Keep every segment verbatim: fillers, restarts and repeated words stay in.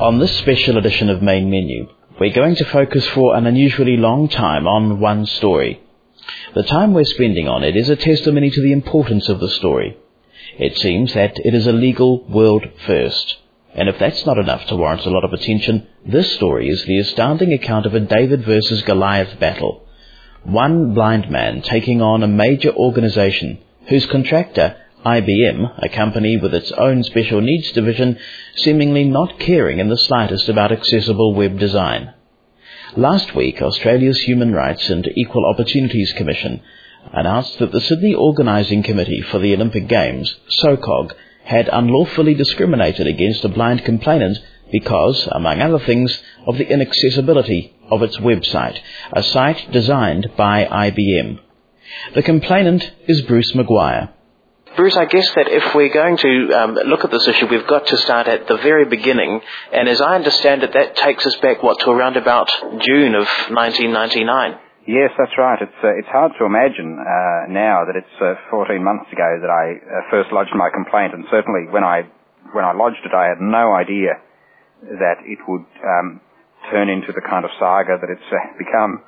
On this special edition of Main Menu, we're going to focus for an unusually long time on one story. The time we're spending on it is a testimony to the importance of the story. It seems that it is a legal world first. And if that's not enough to warrant a lot of attention, this story is the astounding account of a David versus Goliath battle. One blind man taking on a major organization whose contractor, I B M, a company with its own special needs division, seemingly not caring in the slightest about accessible web design. Last week, Australia's Human Rights and Equal Opportunities Commission announced that the Sydney Organising Committee for the Olympic Games, SOCOG, had unlawfully discriminated against a blind complainant because, among other things, of the inaccessibility of its website, a site designed by I B M. The complainant is Bruce Maguire. Bruce, I guess that if we're going to um, look at this issue, we've got to start at the very beginning, and as I understand it, that takes us back, what, to around about June of nineteen ninety-nine? Yes, that's right. It's uh, it's hard to imagine uh, now that it's uh, fourteen months ago that I uh, first lodged my complaint, and certainly when I when I lodged it, I had no idea that it would um, turn into the kind of saga that it's uh, become.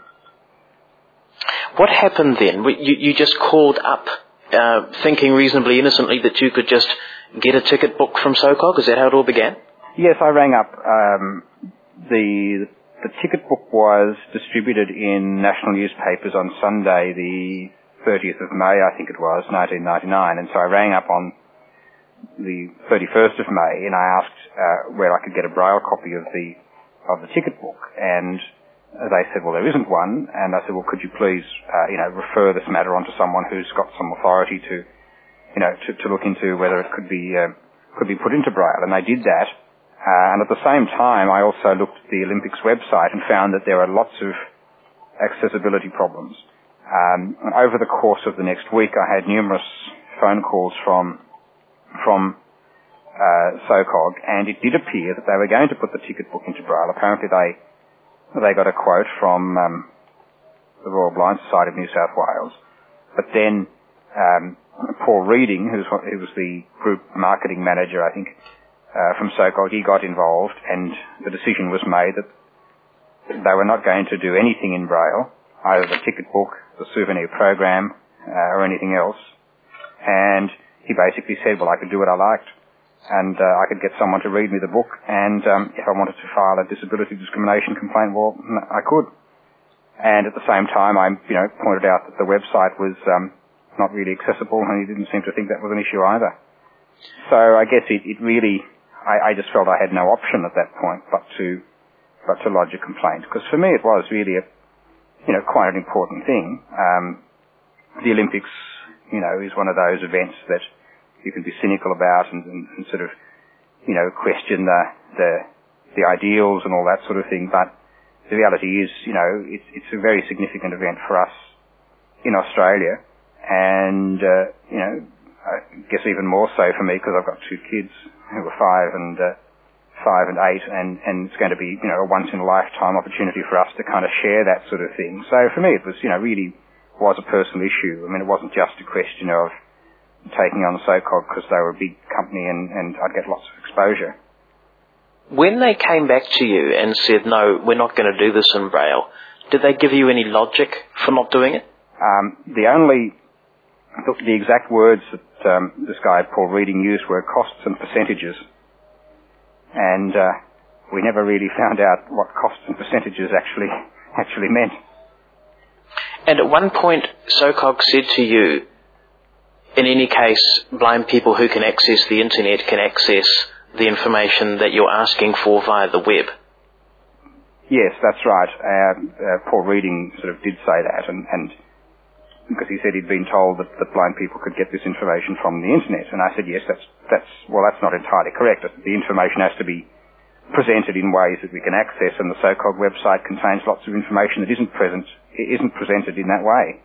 What happened then? You, you just called up uh, thinking reasonably innocently that you could just get a ticket booked from SOCOG? Is that how it all began? Yes, I rang up. Um, the the ticket book was distributed in national newspapers on Sunday, the thirtieth of May, I think it was, nineteen ninety-nine, and so I rang up on the thirty-first of May, and I asked uh, where I could get a braille copy of the of the ticket book, and they said, well, there isn't one, and I said, well, could you please, uh, you know, refer this matter on to someone who's got some authority to, you know, to, to look into whether it could be uh, could be put into braille, and they did that, uh, and at the same time, I also looked at the Olympics website and found that there are lots of accessibility problems. Um, and over the course of the next week, I had numerous phone calls from from uh, SOCOG, and it did appear that they were going to put the ticket book into braille. Apparently, they They got a quote from um, the Royal Blind Society of New South Wales. But then um, Paul Reading, who's, who was the group marketing manager, I think, uh, from SOCOG, he got involved, and the decision was made that they were not going to do anything in braille, either the ticket book, the souvenir program, uh, or anything else. And he basically said, well, I could do what I liked, and uh, I could get someone to read me the book, and um, if I wanted to file a disability discrimination complaint, well, I could. And at the same time, I, you know, pointed out that the website was um, not really accessible, and he didn't seem to think that was an issue either. So I guess it, it really, I, I just felt I had no option at that point but to, but to lodge a complaint, because for me it was really a, you know, quite an important thing. Um, the Olympics, you know, is one of those events that you can be cynical about and, and, and sort of, you know, question the, the the ideals and all that sort of thing. But the reality is, you know, it's it's a very significant event for us in Australia, and uh, you know, I guess even more so for me because I've got two kids who are five and uh, five and eight, and and it's going to be, you know, a once in a lifetime opportunity for us to kind of share that sort of thing. So for me, it was, you know, really was a personal issue. I mean, it wasn't just a question of taking on SOCOG because they were a big company and, and I'd get lots of exposure. When they came back to you and said, no, we're not going to do this in braille, did they give you any logic for not doing it? Um, the only, the, the exact words that um, this guy, Paul Reading, used were costs and percentages. And uh, we never really found out what costs and percentages actually actually meant. And at one point, SOCOG said to you, in any case, blind people who can access the internet can access the information that you're asking for via the web. Yes, that's right. Uh, uh, Paul Reading sort of did say that, and, and because he said he'd been told that, that blind people could get this information from the internet, and I said, yes, that's that's well, that's not entirely correct. The information has to be presented in ways that we can access, and the SOCOG website contains lots of information that isn't present, isn't presented in that way.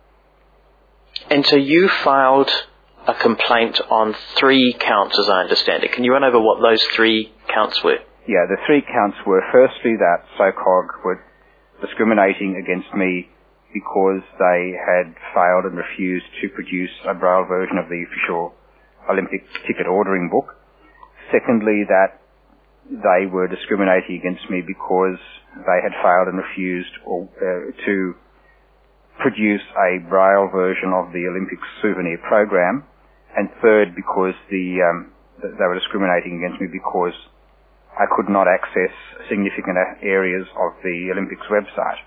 And so you filed a complaint on three counts, as I understand it. Can you run over what those three counts were? Yeah, the three counts were firstly that SOCOG were discriminating against me because they had failed and refused to produce a braille version of the official Olympic ticket ordering book. Secondly, that they were discriminating against me because they had failed and refused or, uh, to produce a Braille version of the Olympics souvenir program, and third, because the um, they were discriminating against me because I could not access significant areas of the Olympics website.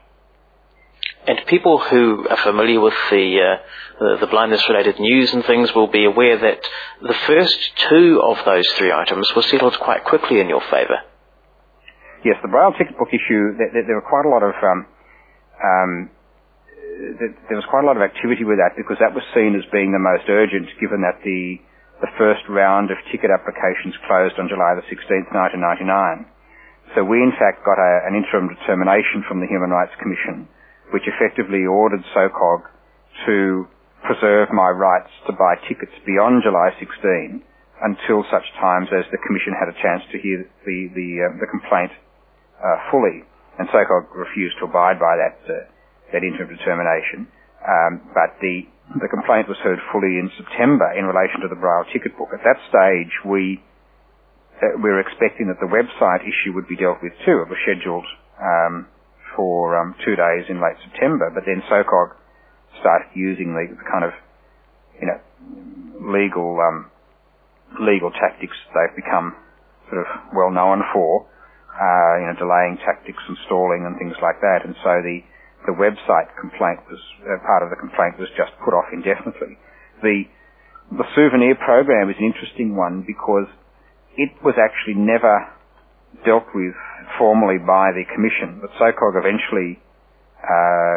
And people who are familiar with the, uh, the, the blindness-related news and things will be aware that the first two of those three items were settled quite quickly in your favour. Yes, the Braille ticket book issue, there, there were quite a lot of, um, um, there was quite a lot of activity with that because that was seen as being the most urgent, given that the the first round of ticket applications closed on July the sixteenth, nineteen ninety-nine. So we in fact got a, an interim determination from the Human Rights Commission, which effectively ordered SOCOG to preserve my rights to buy tickets beyond July sixteenth until such times as the Commission had a chance to hear the the, uh, the complaint uh, fully. And SOCOG refused to abide by that uh, that interim determination. Um, but the the complaint was heard fully in September in relation to the Braille ticket book. At that stage, we uh, we were expecting that the website issue would be dealt with too. It was scheduled um, for um, two days in late September, but then SOCOG started using the, the kind of you know legal um, legal tactics they've become sort of well known for, uh, you know, delaying tactics and stalling and things like that, and so the The website complaint was, uh, part of the complaint was just put off indefinitely. The, the souvenir program is an interesting one because it was actually never dealt with formally by the Commission, but SOCOG eventually, uh,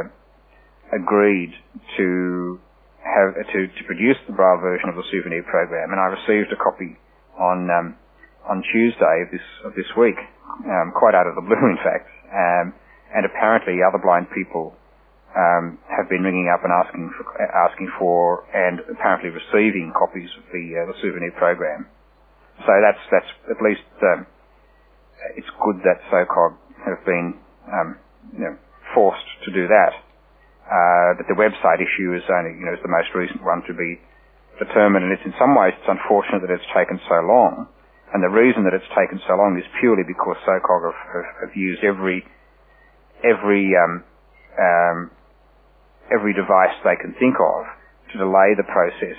agreed to have, to, to produce the Braille version of the souvenir program, and I received a copy on, um, on Tuesday of this, of this week, um, quite out of the blue in fact. Um, And apparently other blind people um, have been ringing up and asking for, asking for and apparently receiving copies of the, uh, the souvenir program. So that's that's at least um, it's good that SOCOG have been um, you know, forced to do that. Uh, but the website issue is only you know is the most recent one to be determined, and it's in some ways it's unfortunate that it's taken so long. And the reason that it's taken so long is purely because SOCOG have, have, have used every every um, um, every device they can think of to delay the process.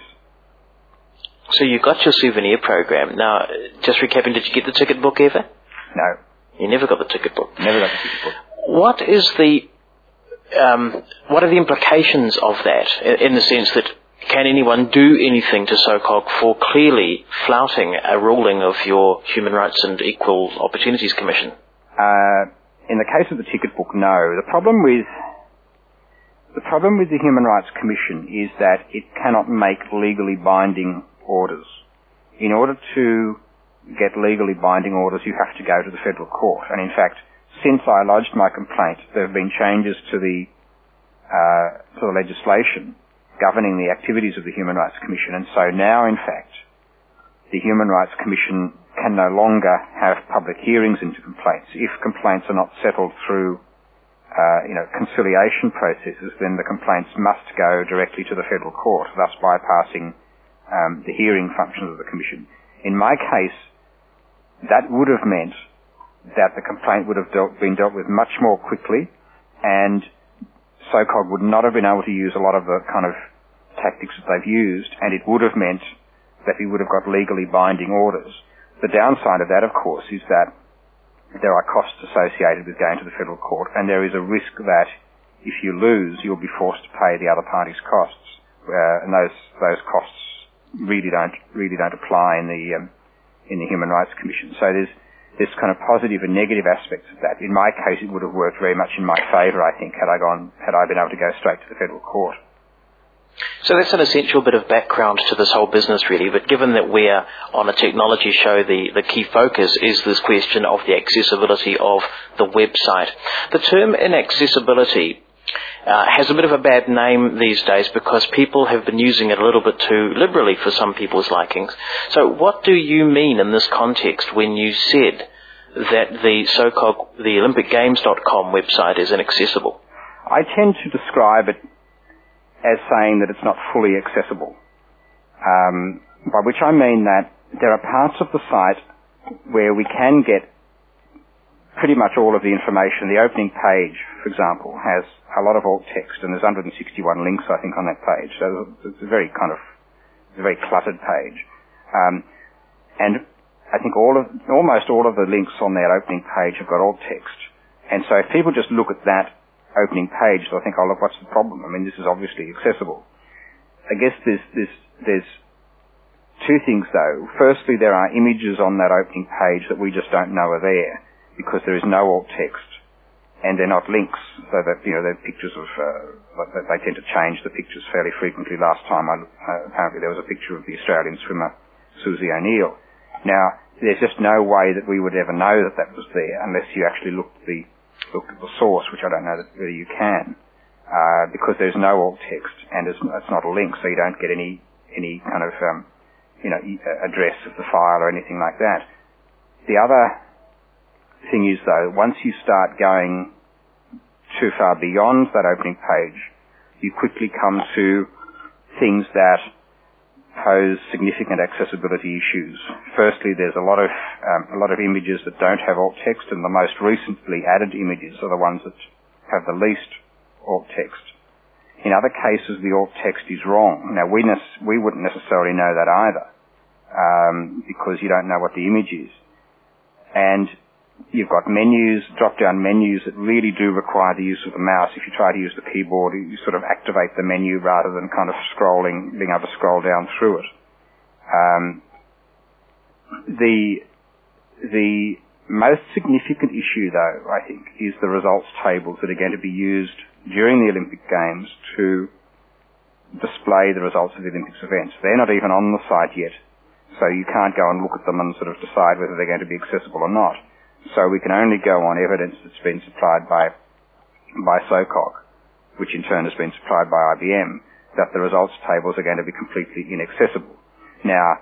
So you got your souvenir program. Now, just recapping, did you get the ticket book ever? No. You never got the ticket book? Never got the ticket book. What is the, um, what are the implications of that, in the sense that can anyone do anything to SOCOG for clearly flouting a ruling of your Human Rights and Equal Opportunities Commission? Uh... In the case of the ticket book, no. The problem with the problem with the Human Rights Commission is that it cannot make legally binding orders. In order to get legally binding orders, you have to go to the federal court. And in fact, since I lodged my complaint, there have been changes to the uh, to the legislation governing the activities of the Human Rights Commission, and so now, in fact, the Human Rights Commission can no longer have public hearings into complaints. If complaints are not settled through, uh, you know, conciliation processes, then the complaints must go directly to the federal court, thus bypassing um, the hearing functions of the Commission. In my case, that would have meant that the complaint would have dealt, been dealt with much more quickly, and SOCOG would not have been able to use a lot of the kind of tactics that they've used, and it would have meant that we would have got legally binding orders. The downside of that, of course, is that there are costs associated with going to the federal court, and there is a risk that if you lose, you'll be forced to pay the other party's costs, uh, and those those costs really don't really don't apply in the um, in the Human Rights Commission. So there's there's kind of positive and negative aspects of that. In my case, it would have worked very much in my favour, I think, had I gone had I been able to go straight to the federal court. So that's an essential bit of background to this whole business, really. But given that we're on a technology show, the, the key focus is this question of the accessibility of the website. The term inaccessibility uh, has a bit of a bad name these days because people have been using it a little bit too liberally for some people's likings. So what do you mean in this context when you said that the SOCOG, the Olympic Games dot com website is inaccessible? I tend to describe it as saying that it's not fully accessible, um, by which I mean that there are parts of the site where we can get pretty much all of the information. The opening page, for example, has a lot of alt text, and there's one hundred sixty-one links, I think, on that page. So it's a very kind of, it's a very cluttered page. Um, and I think all of, almost all of the links on that opening page have got alt text. And so if people just look at that opening page, they'll think, oh, look, what's the problem? I mean, this is obviously accessible. I guess there's, there's, there's two things, though. Firstly, there are images on that opening page that we just don't know are there because there is no alt text, and they're not links, so that, you know, they're pictures of, uh, they tend to change the pictures fairly frequently. Last time, I, uh, apparently there was a picture of the Australian swimmer, Susie O'Neill. Now, there's just no way that we would ever know that that was there unless you actually looked at the, looked at the source, which I don't know that whether you can, uh, because there's no alt text, and it's, it's not a link, so you don't get any, any kind of, um, you know, address of the file or anything like that. The other thing is, though, once you start going too far beyond that opening page, you quickly come to things that pose significant accessibility issues. Firstly, there's a lot of um, a lot of images that don't have alt text, and the most recently added images are the ones that have the least alt text. In other cases, the alt text is wrong. Now, we ne- we wouldn't necessarily know that either, um, because you don't know what the image is. And you've got menus, drop-down menus that really do require the use of the mouse. If you try to use the keyboard, you sort of activate the menu rather than kind of scrolling, being able to scroll down through it. Um, the the most significant issue, though, I think, is the results tables that are going to be used during the Olympic Games to display the results of the Olympics events. They're not even on the site yet, so you can't go and look at them and sort of decide whether they're going to be accessible or not. So we can only go on evidence that's been supplied by by SOCOG, which in turn has been supplied by I B M, that the results tables are going to be completely inaccessible. Now,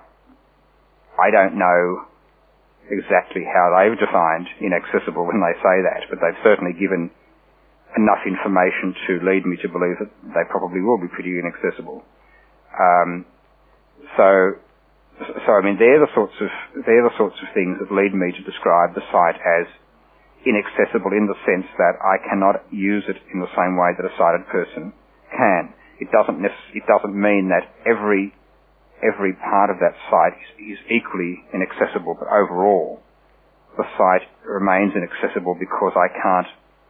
I don't know exactly how they've defined inaccessible when they say that, but they've certainly given enough information to lead me to believe that they probably will be pretty inaccessible. Um, so... So, I mean, they're the sorts of they're the sorts of things that lead me to describe the site as inaccessible in the sense that I cannot use it in the same way that a sighted person can. It doesn't nec- it doesn't mean that every every part of that site is, is equally inaccessible, but overall, the site remains inaccessible because I can't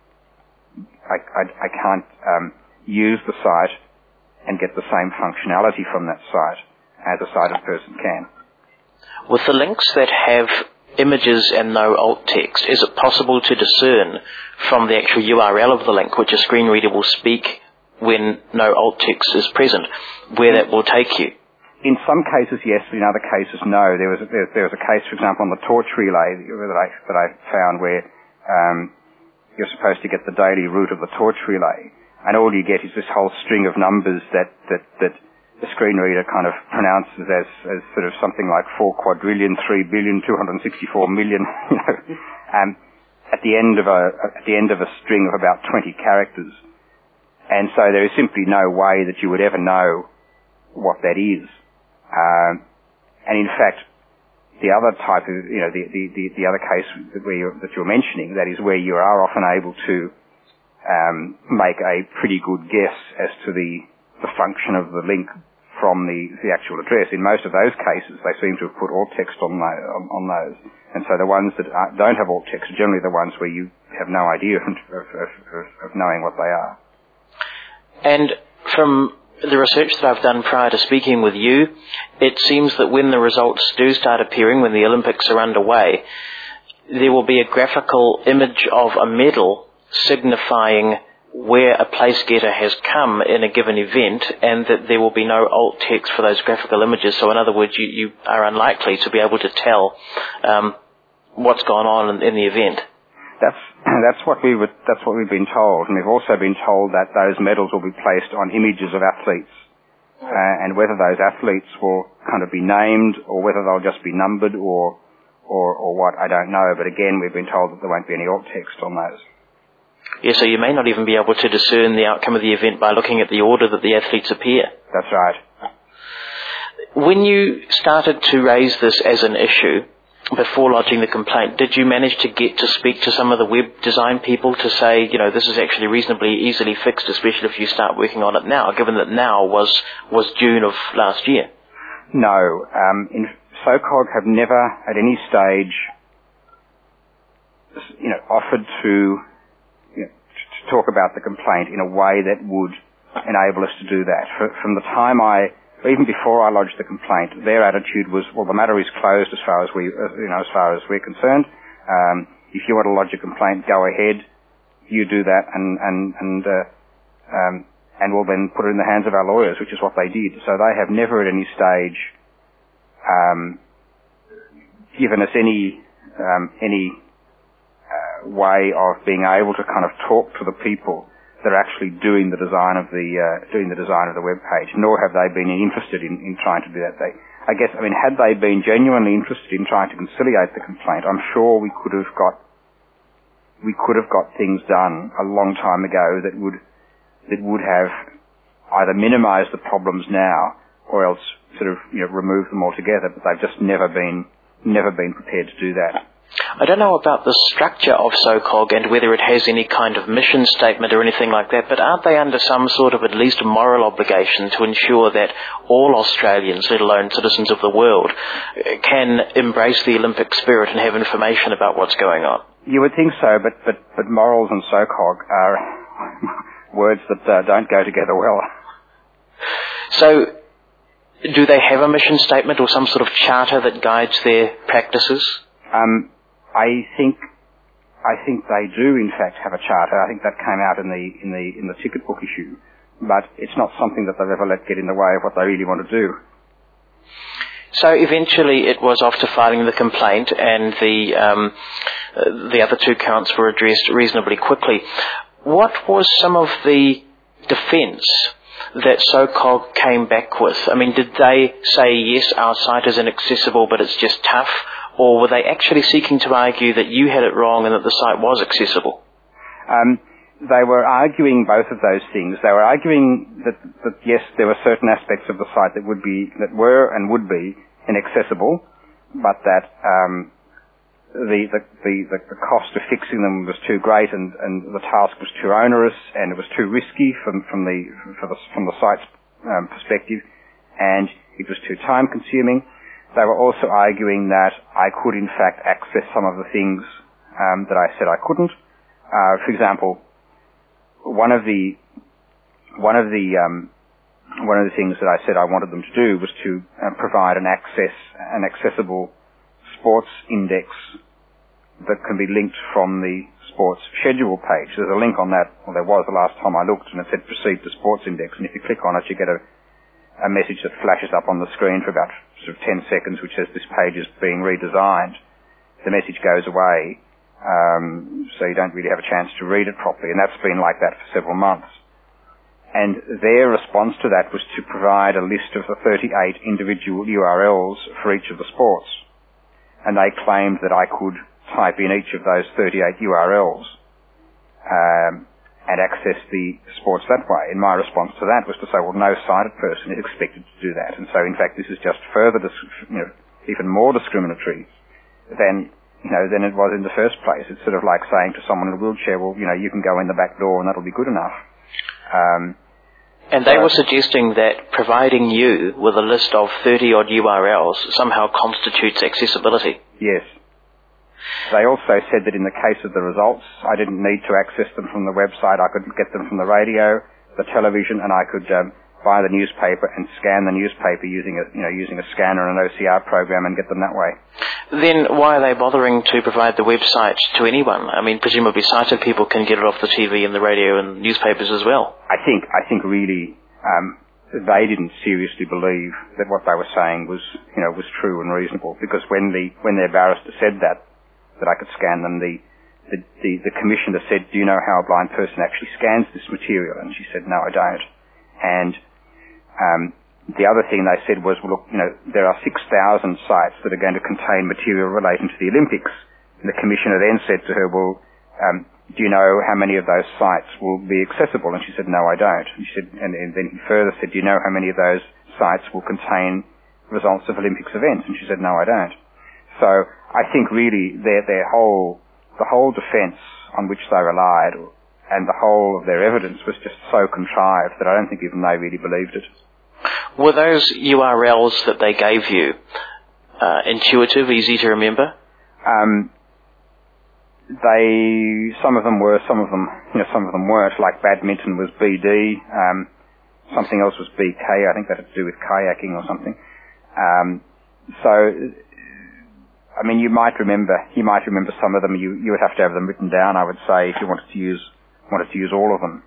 I, I, I can't um, use the site and get the same functionality from that site as a sighted person can. With the links that have images and no alt text, is it possible to discern from the actual U R L of the link, which a screen reader will speak when no alt text is present, where that will take you? In some cases, yes. In other cases, no. There was a, there, there was a case, for example, on the torch relay that I, that I found where um, you're supposed to get the daily route of the torch relay, and all you get is this whole string of numbers that that that the screen reader kind of pronounces as, as sort of something like four quadrillion, three billion, two hundred sixty-four million, you know, um, at the end of a at the end of a string of about twenty characters, and so there is simply no way that you would ever know what that is. Um, and in fact, the other type of, you know, the the the, the other case that we that you're mentioning, that is where you are often able to um, make a pretty good guess as to the the function of the link from the, the actual address. In most of those cases, they seem to have put alt text on, the, on, on those. And so the ones that are, don't have alt text are generally the ones where you have no idea of, of, of, of knowing what they are. And from the research that I've done prior to speaking with you, it seems that when the results do start appearing, when the Olympics are underway, there will be a graphical image of a medal signifying where a place getter has come in a given event, and that there will be no alt text for those graphical images. So in other words, you, you are unlikely to be able to tell um, what's gone on in, in the event. That's that's what we would that's what we've been told, and we've also been told that those medals will be placed on images of athletes, uh, and whether those athletes will kind of be named or whether they'll just be numbered or or or what, I don't know. But again, we've been told that there won't be any alt text on those. Yeah, so you may not even be able to discern the outcome of the event by looking at the order that the athletes appear. That's right. When you started to raise this as an issue, before lodging the complaint, did you manage to get to speak to some of the web design people to say, you know, this is actually reasonably easily fixed, especially if you start working on it now, given that now was, was June of last year? No. Um, in, SOCOG have never at any stage, you know, offered to, you know, to talk about the complaint in a way that would enable us to do that. For, from the time I Even before I lodged the complaint, their attitude was, well, the matter is closed as far as we, you know, as far as we're concerned. Um, if you want to lodge a complaint, go ahead. You do that, and and and uh, um, and we'll then put it in the hands of our lawyers, which is what they did. So they have never at any stage um, given us any um, any uh, way of being able to kind of talk to the people that are actually doing the design of the uh, doing the design of the web page, nor have they been interested in, in trying to do that. They, I guess, I mean, had they been genuinely interested in trying to conciliate the complaint, I'm sure we could have got we could have got things done a long time ago that would that would have either minimised the problems now or else sort of, you know, removed them altogether. But they've just never been never been prepared to do that. I don't know about the structure of SOCOG and whether it has any kind of mission statement or anything like that, but aren't they under some sort of at least moral obligation to ensure that all Australians, let alone citizens of the world, can embrace the Olympic spirit and have information about what's going on? You would think so, but, but, but morals and SOCOG are words that uh, don't go together well. So, do they have a mission statement or some sort of charter that guides their practices? Um, I think, I think they do in fact have a charter. I think that came out in the, in the, in the ticket book issue. But it's not something that they've ever let get in the way of what they really want to do. So eventually it was off to filing the complaint, and the, um, the other two counts were addressed reasonably quickly. What was some of the defence that SOCOG came back with? I mean, did they say, yes, our site is inaccessible, but it's just tough? Or were they actually seeking to argue that you had it wrong and that the site was accessible? Um, they were arguing both of those things. They were arguing that, that yes, there were certain aspects of the site that would be, that were and would be inaccessible, but that um, the, the, the, the cost of fixing them was too great, and, and the task was too onerous, and it was too risky from, from the from the, from the site's um, perspective, and it was too time consuming. They were also arguing that I could, in fact, access some of the things um, that I said I couldn't. Uh, for example, one of the one of the um, one of the things that I said I wanted them to do was to uh, provide an access, an accessible sports index that can be linked from the sports schedule page. There's a link on that. Well, there was the last time I looked, and it said proceed to sports index. And if you click on it, you get a a message that flashes up on the screen for about sort of ten seconds, which says this page is being redesigned. The message goes away, um, so you don't really have a chance to read it properly, and that's been like that for several months. And their response to that was to provide a list of the thirty-eight individual U R Ls for each of the sports, and they claimed that I could type in each of those thirty-eight U R Ls um, and access the sports that way. And my response to that was to say, well, no sighted person is expected to do that. And so, in fact, this is just further, dis- you know, even more discriminatory than, you know, than it was in the first place. It's sort of like saying to someone in a wheelchair, well, you know, you can go in the back door and that'll be good enough. Um, and they so, were suggesting that providing you with a list of thirty-odd U R Ls somehow constitutes accessibility. Yes. They also said that in the case of the results, I didn't need to access them from the website. I could get them from the radio, the television, and I could um, buy the newspaper and scan the newspaper using a, you know, using a scanner and an O C R program and get them that way. Then why are they bothering to provide the website to anyone? I mean, presumably sighted people can get it off the T V and the radio and newspapers as well. I think, I think really um, they didn't seriously believe that what they were saying was, you know, was true and reasonable, because when the when their barrister said that, that I could scan them, the, the, the, the commissioner said, do you know how a blind person actually scans this material? And she said, no, I don't. And um, the other thing they said was, well, look, you know, there are six thousand sites that are going to contain material relating to the Olympics. And the commissioner then said to her, well, um, do you know how many of those sites will be accessible? And she said, no, I don't. And, she said, and, and then he further said, do you know how many of those sites will contain results of Olympics events? And she said, no, I don't. So I think really their their whole the whole defence on which they relied and the whole of their evidence was just so contrived that I don't think even they really believed it. Were those U R Ls that they gave you uh, intuitive, easy to remember? Um, they some of them were, some of them you know some of them weren't. Like badminton was B D, um, something else was B K. I think that had to do with kayaking or something. Um, so. I mean, you might remember, you might remember some of them. You, you would have to have them written down, I would say, if you wanted to use, wanted to use all of them.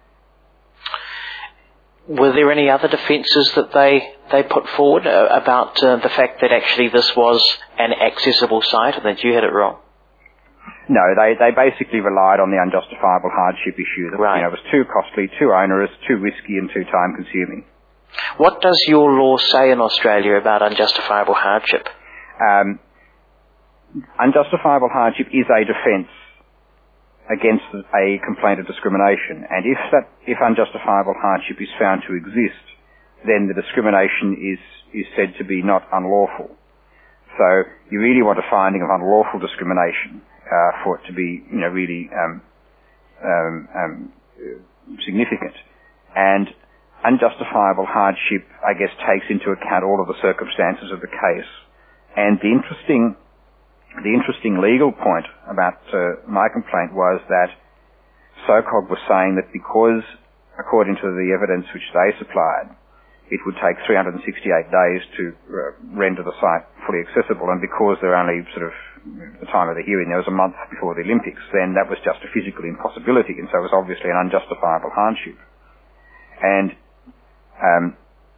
Were there any other defences that they, they put forward uh, about uh, the fact that actually this was an accessible site and that you had it wrong? No, they, they basically relied on the unjustifiable hardship issue. That, right. You know, it was too costly, too onerous, too risky and too time consuming. What does your law say in Australia about unjustifiable hardship? Um, Unjustifiable hardship is a defence against a complaint of discrimination, and if that if unjustifiable hardship is found to exist, then the discrimination is is said to be not unlawful. So you really want a finding of unlawful discrimination uh, for it to be, you know, really um, um, um, significant. And unjustifiable hardship, I guess, takes into account all of the circumstances of the case. And the interesting The interesting legal point about uh, my complaint was that SOCOG was saying that because, according to the evidence which they supplied, it would take three hundred sixty-eight days to uh, render the site fully accessible, and because they're only sort of, at the time of the hearing, there was a month before the Olympics, then that was just a physical impossibility, and so it was obviously an unjustifiable hardship. And um,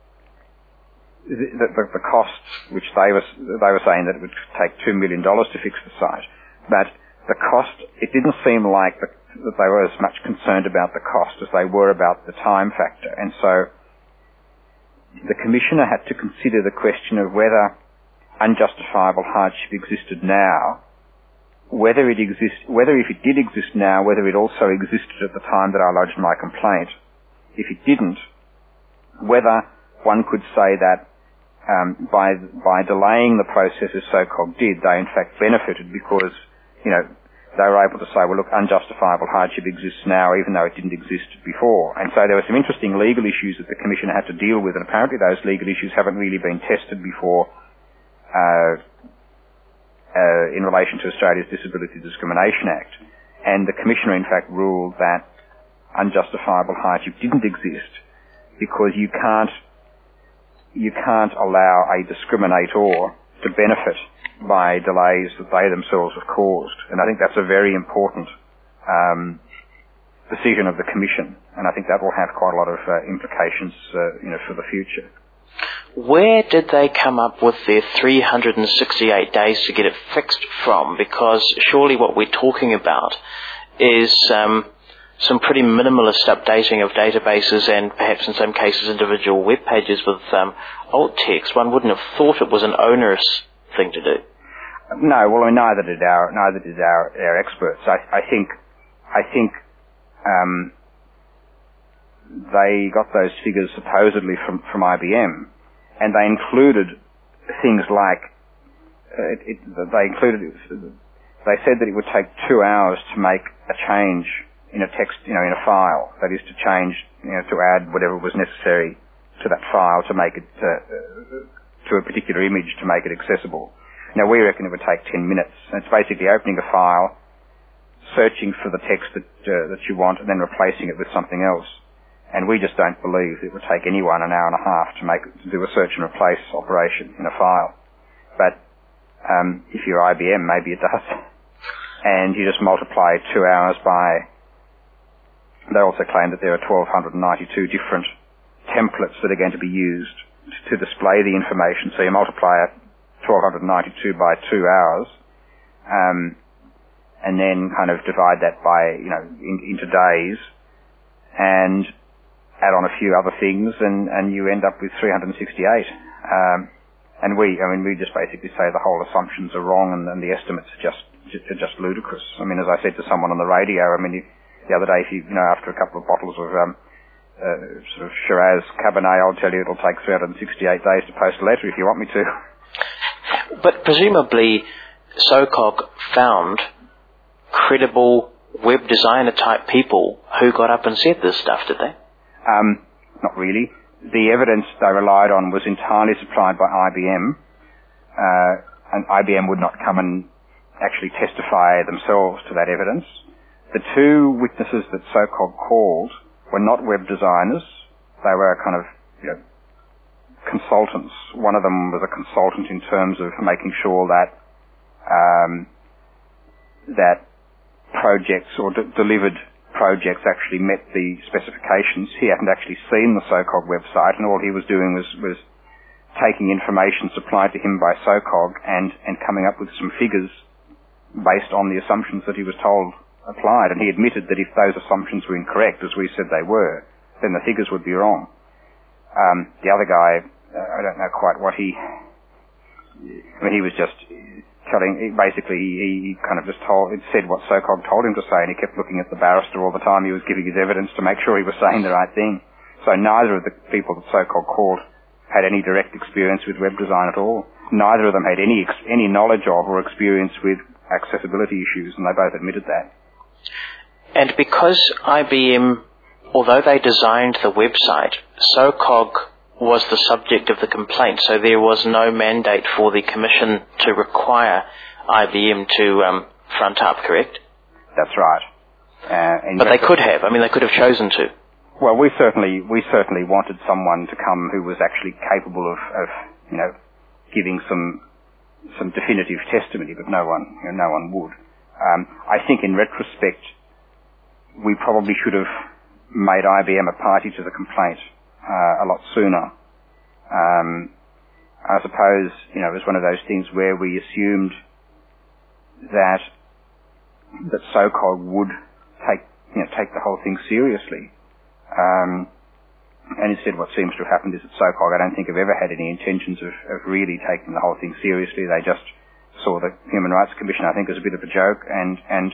The, the, the costs, which they were they were saying that it would take two million dollars to fix the site, but the cost, it didn't seem like the, that they were as much concerned about the cost as they were about the time factor, and so the commissioner had to consider the question of whether unjustifiable hardship existed now, whether it exist, whether if it did exist now, whether it also existed at the time that I lodged my complaint. If it didn't, whether one could say that Um, by by delaying the process as SOCOG did, they in fact benefited because, you know, they were able to say, well, look, unjustifiable hardship exists now even though it didn't exist before. And so there were some interesting legal issues that the Commission had to deal with, and apparently those legal issues haven't really been tested before uh, uh, in relation to Australia's Disability Discrimination Act. And the Commissioner in fact ruled that unjustifiable hardship didn't exist because you can't you can't allow a discriminator to benefit by delays that they themselves have caused. And I think that's a very important um, decision of the Commission, and I think that will have quite a lot of uh, implications uh, you know, for the future. Where did they come up with their three hundred sixty-eight days to get it fixed from? Because surely what we're talking about is um, some pretty minimalist updating of databases and perhaps in some cases individual web pages with um, alt text. One wouldn't have thought it was an onerous thing to do. No, well, I mean, neither did our neither did our, our experts. I, I think I think um, they got those figures supposedly from from I B M, and they included things like uh, it, it, they included they said that it would take two hours to make a change in a text, you know, in a file. That is to change, you know, to add whatever was necessary to that file to make it, uh, to a particular image to make it accessible. Now we reckon it would take ten minutes. And it's basically opening a file, searching for the text that, uh, that you want and then replacing it with something else. And we just don't believe it would take anyone an hour and a half to make, to do a search and replace operation in a file. But, um, if you're I B M, maybe it does. And you just multiply two hours by, they also claim that there are one thousand two hundred ninety-two different templates that are going to be used to display the information. So you multiply one thousand two hundred ninety-two by two hours, um, and then kind of divide that by, you know, in, into days, and add on a few other things, and, and you end up with three hundred sixty-eight. Um, and we, I mean, we just basically say the whole assumptions are wrong, and, and the estimates are just are just ludicrous. I mean, as I said to someone on the radio, I mean, you, the other day, if you, you know, after a couple of bottles of um, uh, sort of Shiraz Cabernet, I'll tell you it'll take three hundred sixty-eight days to post a letter if you want me to. But presumably, SOCOG found credible web designer type people who got up and said this stuff, did they? Um, not really. The evidence they relied on was entirely supplied by I B M, uh, and I B M would not come and actually testify themselves to that evidence. The two witnesses that SOCOG called were not web designers. They were kind of, you know, consultants. One of them was a consultant in terms of making sure that um, that projects or d- delivered projects actually met the specifications. He hadn't actually seen the SOCOG website, and all he was doing was, was taking information supplied to him by SOCOG and, and coming up with some figures based on the assumptions that he was told applied. And he admitted that if those assumptions were incorrect, as we said they were, then the figures would be wrong. Um, the other guy, uh, I don't know quite what he, I mean, he was just telling, basically he, he kind of just told, it said what SOCOG told him to say, and he kept looking at the barrister all the time he was giving his evidence to make sure he was saying the right thing. So neither of the people that SOCOG called had any direct experience with web design at all. Neither of them had any any knowledge of or experience with accessibility issues, and they both admitted that. And because I B M, although they designed the website, SOCOG was the subject of the complaint, so there was no mandate for the Commission to require I B M to um, front up, correct? That's right. Uh, but they could have. I mean, they could have chosen to. Well, we certainly we certainly wanted someone to come who was actually capable of, of you know, giving some some definitive testimony, but no one you know, no one would. Um, I think in retrospect, we probably should have made I B M a party to the complaint uh, a lot sooner. Um, I suppose, you know, it was one of those things where we assumed that that SOCOG would take, you know, take the whole thing seriously. Um, and instead what seems to have happened is that SOCOG, I don't think, have ever had any intentions of, of really taking the whole thing seriously. They just saw the Human Rights Commission, I think, as a bit of a joke, and and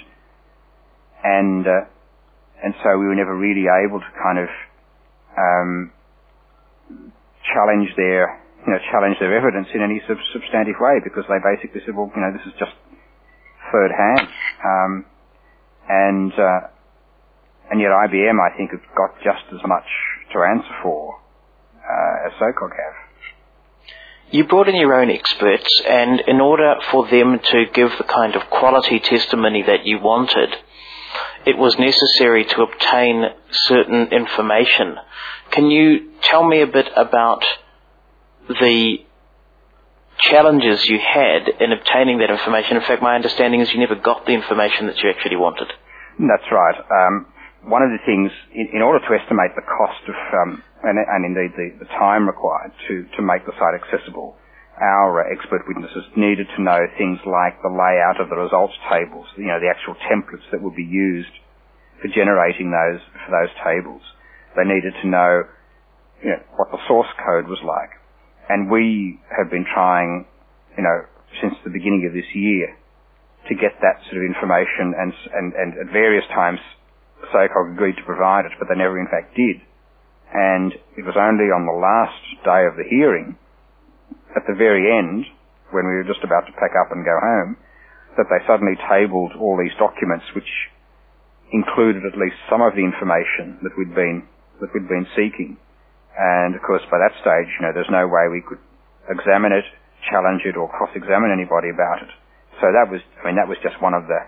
and uh, and so we were never really able to kind of um, challenge their, you know, challenge their evidence in any sub- substantive way, because they basically said, well, you know, this is just third hand, um, and uh, and yet I B M, I think, have got just as much to answer for uh, as SOCOG have. You brought in your own experts, and in order for them to give the kind of quality testimony that you wanted, it was necessary to obtain certain information. Can you tell me a bit about the challenges you had in obtaining that information? In fact, my understanding is you never got the information that you actually wanted. That's right. Um, one of the things, in, in order to estimate the cost of, um, and, and indeed the, the time required to, to make the site accessible, our uh, expert witnesses needed to know things like the layout of the results tables, you know, the actual templates that would be used for generating those, for those tables. They needed to know, you know, what the source code was like. And we have been trying, you know, since the beginning of this year to get that sort of information, and, and, and at various times SOCOG agreed to provide it, but they never in fact did. And it was only on the last day of the hearing, at the very end, when we were just about to pack up and go home, that they suddenly tabled all these documents which included at least some of the information that we'd been, that we'd been seeking. And of course by that stage, you know, there's no way we could examine it, challenge it, or cross-examine anybody about it. So that was, I mean, that was just one of the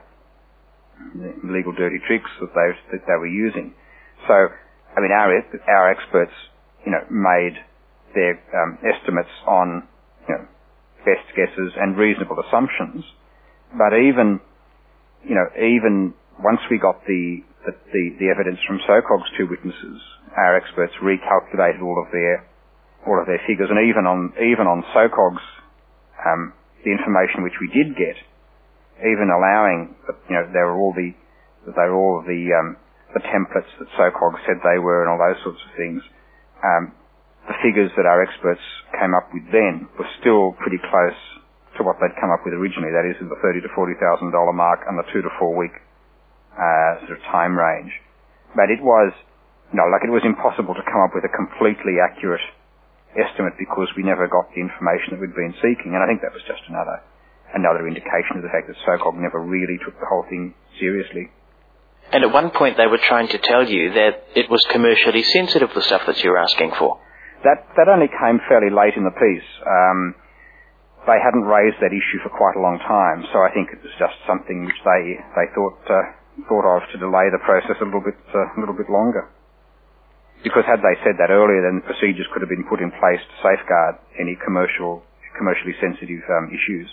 legal dirty tricks that they, that they were using. So, I mean, our, our experts, you know, made their um, estimates on, you know, best guesses and reasonable assumptions. But even, you know, even once we got the, the, the, the evidence from SOCOG's two witnesses, our experts recalculated all of their, all of their figures, and even on, even on SOCOG's, um, the information which we did get, even allowing, you know, there were all the, they were all the, um, the templates that SOCOG said they were and all those sorts of things, um, the figures that our experts came up with then were still pretty close to what they'd come up with originally, that is, in the thirty to forty thousand dollar mark and the two to four week, uh, sort of time range. But it was, you know, like it was impossible to come up with a completely accurate estimate because we never got the information that we'd been seeking, and I think that was just another, a another indication of the fact that SOCOG never really took the whole thing seriously. And at one point they were trying to tell you that it was commercially sensitive, the stuff that you were asking for. That that only came fairly late in the piece. Um, they hadn't raised that issue for quite a long time, so I think it was just something which they they thought uh, thought of to delay the process a little bit uh, a little bit longer. Because had they said that earlier, then procedures could have been put in place to safeguard any commercial commercially sensitive um, issues.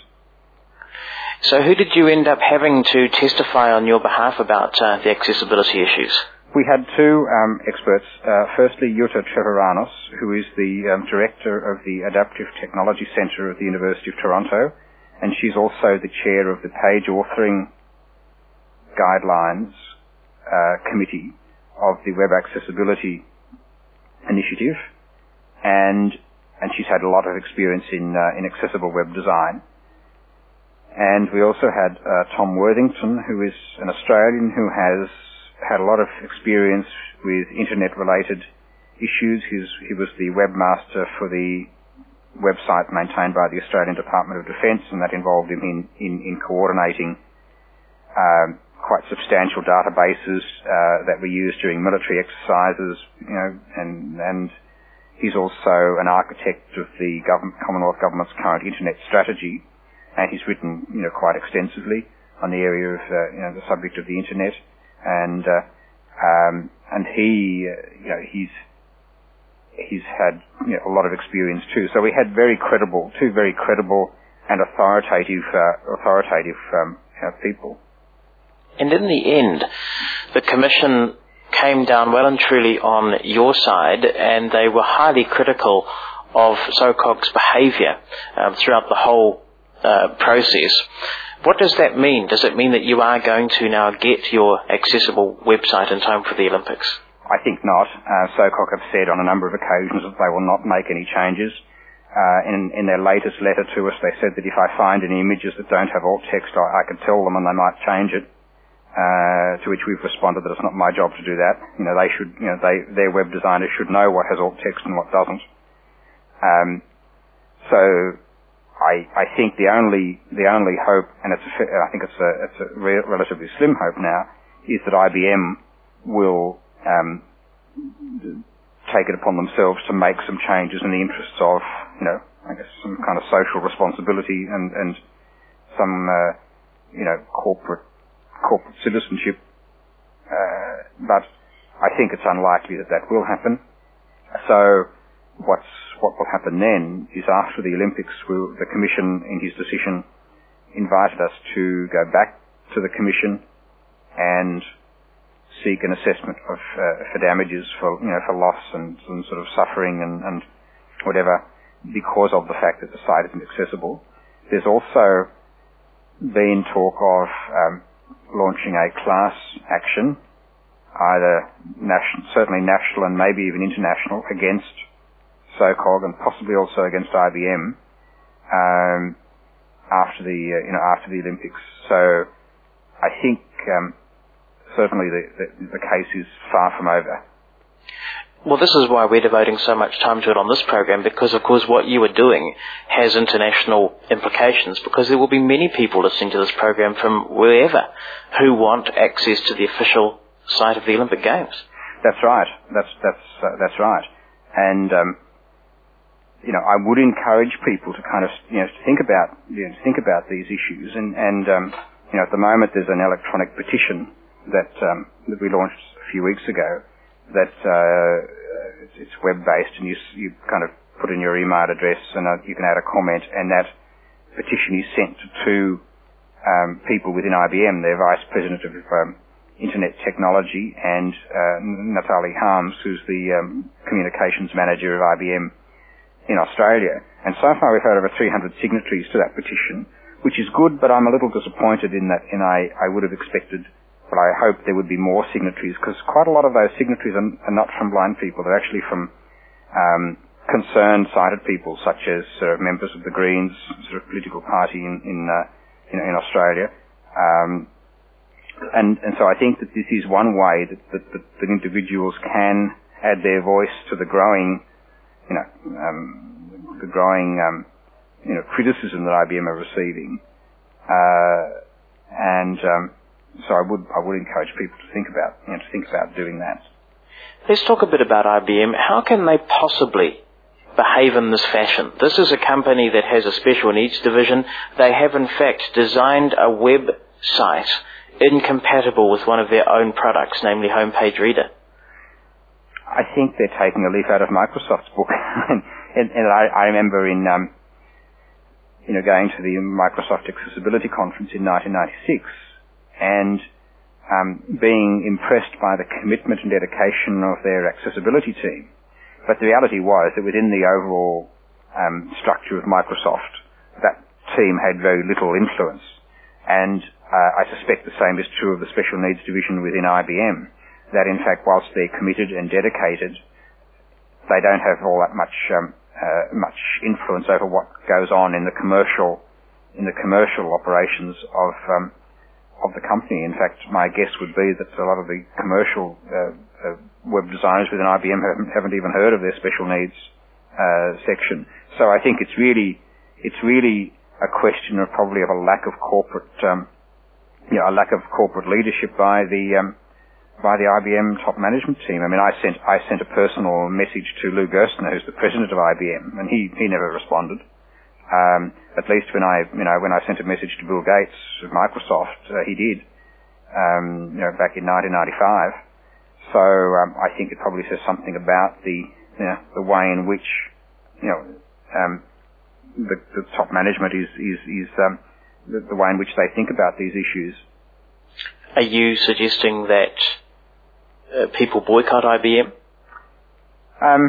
So who did you end up having to testify on your behalf about uh, the accessibility issues? We had two um, experts. Uh, firstly, Jutta Treviranus, who is the um, director of the Adaptive Technology Centre of the University of Toronto, and she's also the chair of the Page Authoring Guidelines uh, Committee of the Web Accessibility Initiative, and and she's had a lot of experience in uh, in accessible web design. And we also had uh, Tom Worthington, who is an Australian who has had a lot of experience with internet-related issues. He's, he was the webmaster for the website maintained by the Australian Department of Defence, and that involved him in, in, in coordinating um, quite substantial databases uh, that were used during military exercises, you know, and, and he's also an architect of the government, Commonwealth Government's current internet strategy. And he's written, you know, quite extensively on the area of, uh, you know, the subject of the internet, and uh, um, and he, uh, you know, he's he's had you know, a lot of experience too. So we had very credible, two very credible and authoritative, uh, authoritative um, you know, people. And in the end, the commission came down well and truly on your side, and they were highly critical of SOCOG's behaviour um, throughout the whole Uh, process. What does that mean? Does it mean that you are going to now get your accessible website in time for the Olympics? I think not. Uh, SOCOG have said on a number of occasions that they will not make any changes. Uh, in, in their latest letter to us, they said that if I find any images that don't have alt text, I, I could tell them and they might change it. Uh, to which we've responded that it's not my job to do that. You know, they should, you know, they, their web designers should know what has alt text and what doesn't. Um, so, I, I think the only the only hope, and it's a, I think it's a it's a re- relatively slim hope now, is that I B M will um, take it upon themselves to make some changes in the interests of, you know, I guess some kind of social responsibility and and some uh, you know corporate corporate citizenship. Uh, but I think it's unlikely that that will happen. So what's What will happen then is after the Olympics, we'll, the Commission, in his decision, invited us to go back to the Commission and seek an assessment of uh, for damages for you know for loss and some sort of suffering and, and whatever because of the fact that the site isn't accessible. There's also been talk of um, launching a class action, either national, certainly national and maybe even international, against SOCOG and possibly also against I B M um, after the uh, you know after the Olympics. So I think um, certainly the, the the case is far from over. Well, this is why we're devoting so much time to it on this program, because of course what you are doing has international implications, because there will be many people listening to this program from wherever who want access to the official site of the Olympic Games. That's right. That's that's uh, that's right. And um, you know, I would encourage people to kind of, you know, think about, you know, think about these issues. And, and um, you know, at the moment there's an electronic petition that um, that we launched a few weeks ago. That uh, it's, it's web-based, and you you kind of put in your email address, and uh, you can add a comment, and that petition is sent to two um, people within I B M, their vice president of um, internet technology, and uh, Natalie Harms, who's the um, communications manager of I B M in Australia. And so far we've had over three hundred signatories to that petition, which is good, but I'm a little disappointed in that, and I, I would have expected, but I hope there would be more signatories, because quite a lot of those signatories are, are not from blind people. They're actually from um, concerned sighted people, such as uh, members of the Greens, sort of political party in in, uh, in, in Australia. Um, and, and so I think that this is one way that, that, that, that individuals can add their voice to the growing you know, um, the growing, um, you know, criticism that I B M are receiving, Uh, and um, so I would I would encourage people to think about you know, to think about doing that. Let's talk a bit about I B M. How can they possibly behave in this fashion? This is a company that has a special needs division. They have in fact designed a website incompatible with one of their own products, namely Homepage Reader. I think they're taking a leaf out of Microsoft's book. and, and, and I, I remember in, um, you know, going to the Microsoft Accessibility Conference in nineteen ninety-six and um, being impressed by the commitment and dedication of their accessibility team. But the reality was that within the overall um, structure of Microsoft, that team had very little influence. And uh, I suspect the same is true of the Special Needs Division within I B M, that in fact, whilst they're committed and dedicated, they don't have all that much um, uh, much influence over what goes on in the commercial in the commercial operations of um, of the company. In fact, my guess would be that a lot of the commercial uh, uh, web designers within I B M haven't, haven't even heard of their special needs uh, section. So I think it's really it's really a question of probably of a lack of corporate, um, you know, a lack of corporate leadership by the um, by the I B M top management team. I mean, I sent I sent a personal message to Lou Gerstner, who's the president of I B M, and he he never responded. Um, at least when I you know when I sent a message to Bill Gates of Microsoft, uh, he did. Um, you know, back in nineteen ninety-five. So um, I think it probably says something about the you know, the way in which you know um, the, the top management is is is um, the, the way in which they think about these issues. Are you suggesting that uh, people boycott I B M? Um,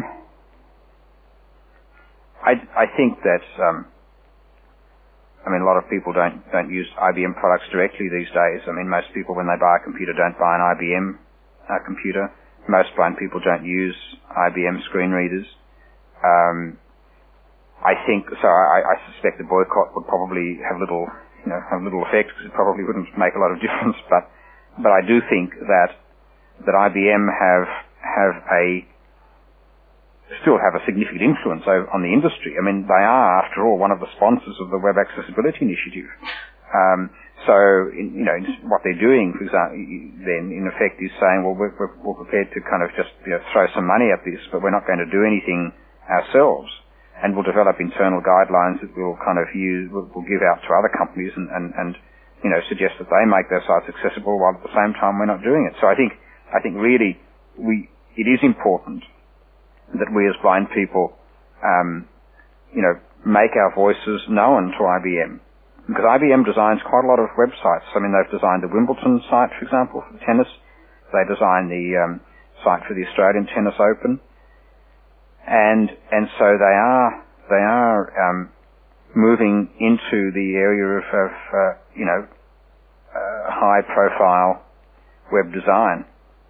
I I think that um, I mean a lot of people don't don't use I B M products directly these days. I mean most people when they buy a computer don't buy an I B M uh, computer. Most blind people don't use I B M screen readers. Um, I think so. I, I suspect the boycott would probably have little, you know, have little effect because it probably wouldn't make a lot of difference. But, but I do think that that I B M have have a still have a significant influence on the industry. I mean, they are, after all, one of the sponsors of the Web Accessibility Initiative. Um, so, in, you know, what they're doing, for example, then in effect is saying, well, we're, we're, we're prepared to kind of just you know, throw some money at this, but we're not going to do anything ourselves. And we'll develop internal guidelines that we'll kind of use, we'll, we'll give out to other companies and, and, and, you know, suggest that they make their sites accessible while at the same time we're not doing it. So I think, I think really we, it is important that we as blind people, um, you know, make our voices known to I B M. Because I B M designs quite a lot of websites. I mean, they've designed the Wimbledon site, for example, for tennis. They designed the um, site for the Australian Tennis Open. And and so they are they are um, moving into the area of, of uh, you know, uh, high-profile web design.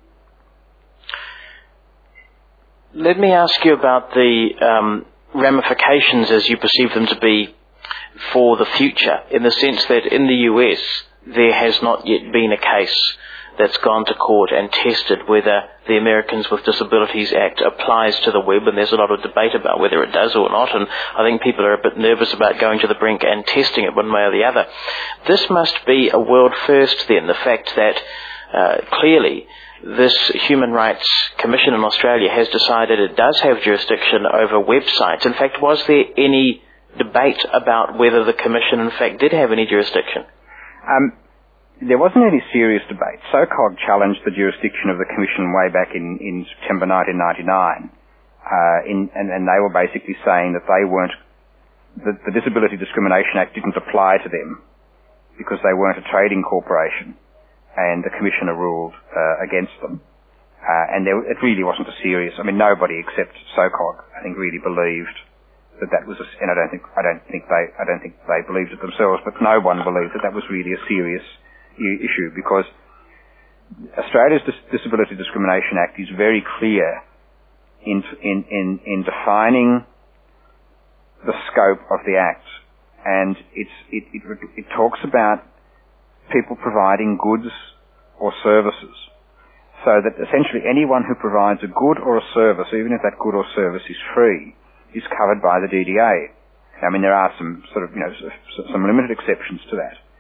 Let me ask you about the um, ramifications as you perceive them to be for the future, in the sense that in the U S there has not yet been a case that's gone to court and tested whether the Americans with Disabilities Act applies to the web, and there's a lot of debate about whether it does or not, and I think people are a bit nervous about going to the brink and testing it one way or the other. This must be a world first then, the fact that uh, clearly this Human Rights Commission in Australia has decided it does have jurisdiction over websites. In fact, was there any debate about whether the Commission in fact did have any jurisdiction? Um, there wasn't any serious debate. SOCOG challenged the jurisdiction of the Commission way back in, in September nineteen ninety-nine, uh, in, and, and they were basically saying that they weren't, that the Disability Discrimination Act didn't apply to them because they weren't a trading corporation, and the Commissioner ruled uh, against them. Uh, and there, it really wasn't a serious, I mean, nobody except SOCOG, I think, really believed that that was, a, and I don't think, I don't think they, I don't think they believed it themselves, but no one believed that that was really a serious issue, because Australia's Dis- Disability Discrimination Act is very clear in, in, in, in defining the scope of the Act, and it's, it, it, it talks about people providing goods or services, so that essentially anyone who provides a good or a service, even if that good or service is free, is covered by the D D A. I mean, there are some sort of, you know, some limited exceptions to that.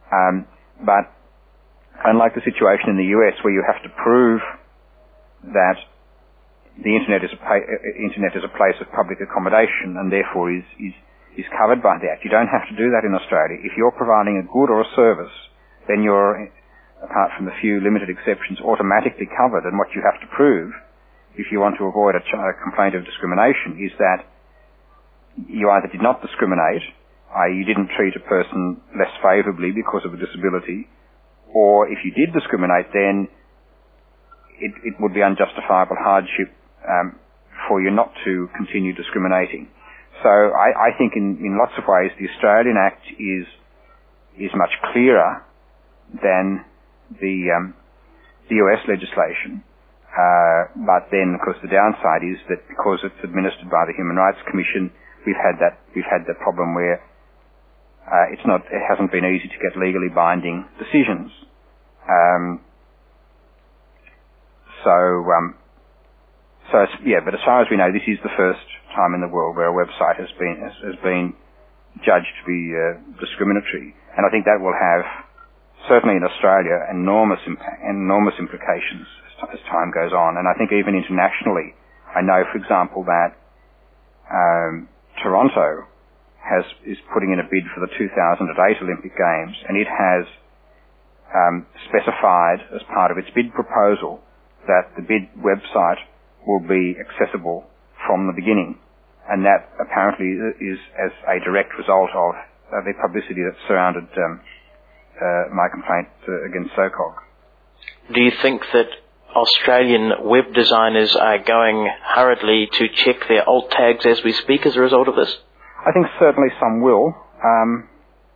Um, but unlike the situation in the U S where you have to prove that the internet is a pa- internet is a place of public accommodation and therefore is, is is covered by that, you don't have to do that in Australia. If you're providing a good or a service, then you're, apart from the few limited exceptions, automatically covered. And what you have to prove, if you want to avoid a, ch- a complaint of discrimination, is that you either did not discriminate, that is you didn't treat a person less favourably because of a disability, or if you did discriminate, then it, it would be unjustifiable hardship um, for you not to continue discriminating. So I, I think in, in lots of ways the Australian Act is is much clearer than the um, the U S legislation. Uh, but then, of course, the downside is that because it's administered by the Human Rights Commission, we've had that we've had that problem where uh, it's not it hasn't been easy to get legally binding decisions. Um, so. Um, So, yeah, but as far as we know, this is the first time in the world where a website has been has, has been judged to be uh, discriminatory. And I think that will have, certainly in Australia, enormous impact, enormous implications as, t- as time goes on. And I think even internationally, I know, for example, that um, Toronto has is putting in a bid for the two thousand eight Olympic Games, and it has um, specified as part of its bid proposal that the bid website will be accessible from the beginning, and that apparently is as a direct result of uh, the publicity that surrounded um, uh, my complaint uh, against SOCOG. Do you think that Australian web designers are going hurriedly to check their alt tags as we speak as a result of this? I think certainly some will. Um,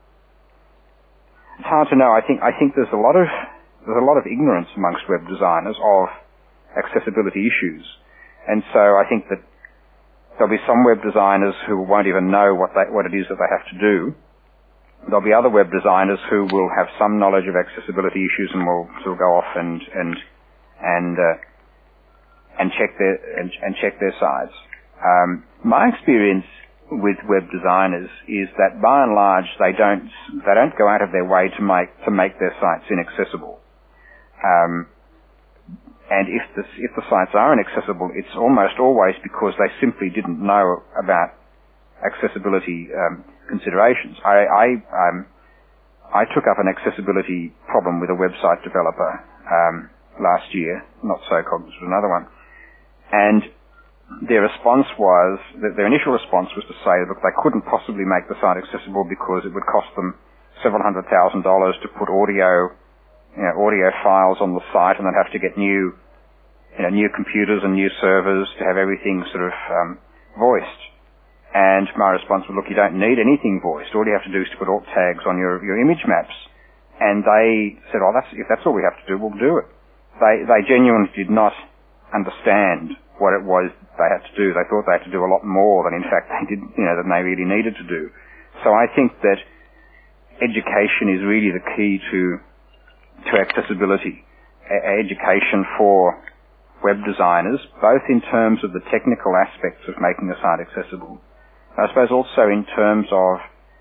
it's hard to know. I think I think there's a lot of there's a lot of ignorance amongst web designers of accessibility issues. And so I think that there'll be some web designers who won't even know what they, what it is that they have to do. There'll be other web designers who will have some knowledge of accessibility issues and will sort of go off and and and uh, and check their and, and check their sites. Um, my experience with web designers is that by and large they don't they don't go out of their way to make to make their sites inaccessible. Um, And if the, if the sites are inaccessible, it's almost always because they simply didn't know about accessibility um, considerations. I I, um, I took up an accessibility problem with a website developer um, last year, not SOCOG, this was another one, and their response was that their initial response was to say that they couldn't possibly make the site accessible because it would cost them several hundred thousand dollars to put audio. You know, audio files on the site, and they'd have to get new, you know, new computers and new servers to have everything sort of um, voiced. And my response was, look, you don't need anything voiced. All you have to do is to put alt tags on your, your image maps. And they said, oh, that's, if that's all we have to do, we'll do it. They, they genuinely did not understand what it was they had to do. They thought they had to do a lot more than, in fact, they did, you know, than they really needed to do. So I think that education is really the key to to accessibility, a- education for web designers, both in terms of the technical aspects of making a site accessible, I suppose also in terms of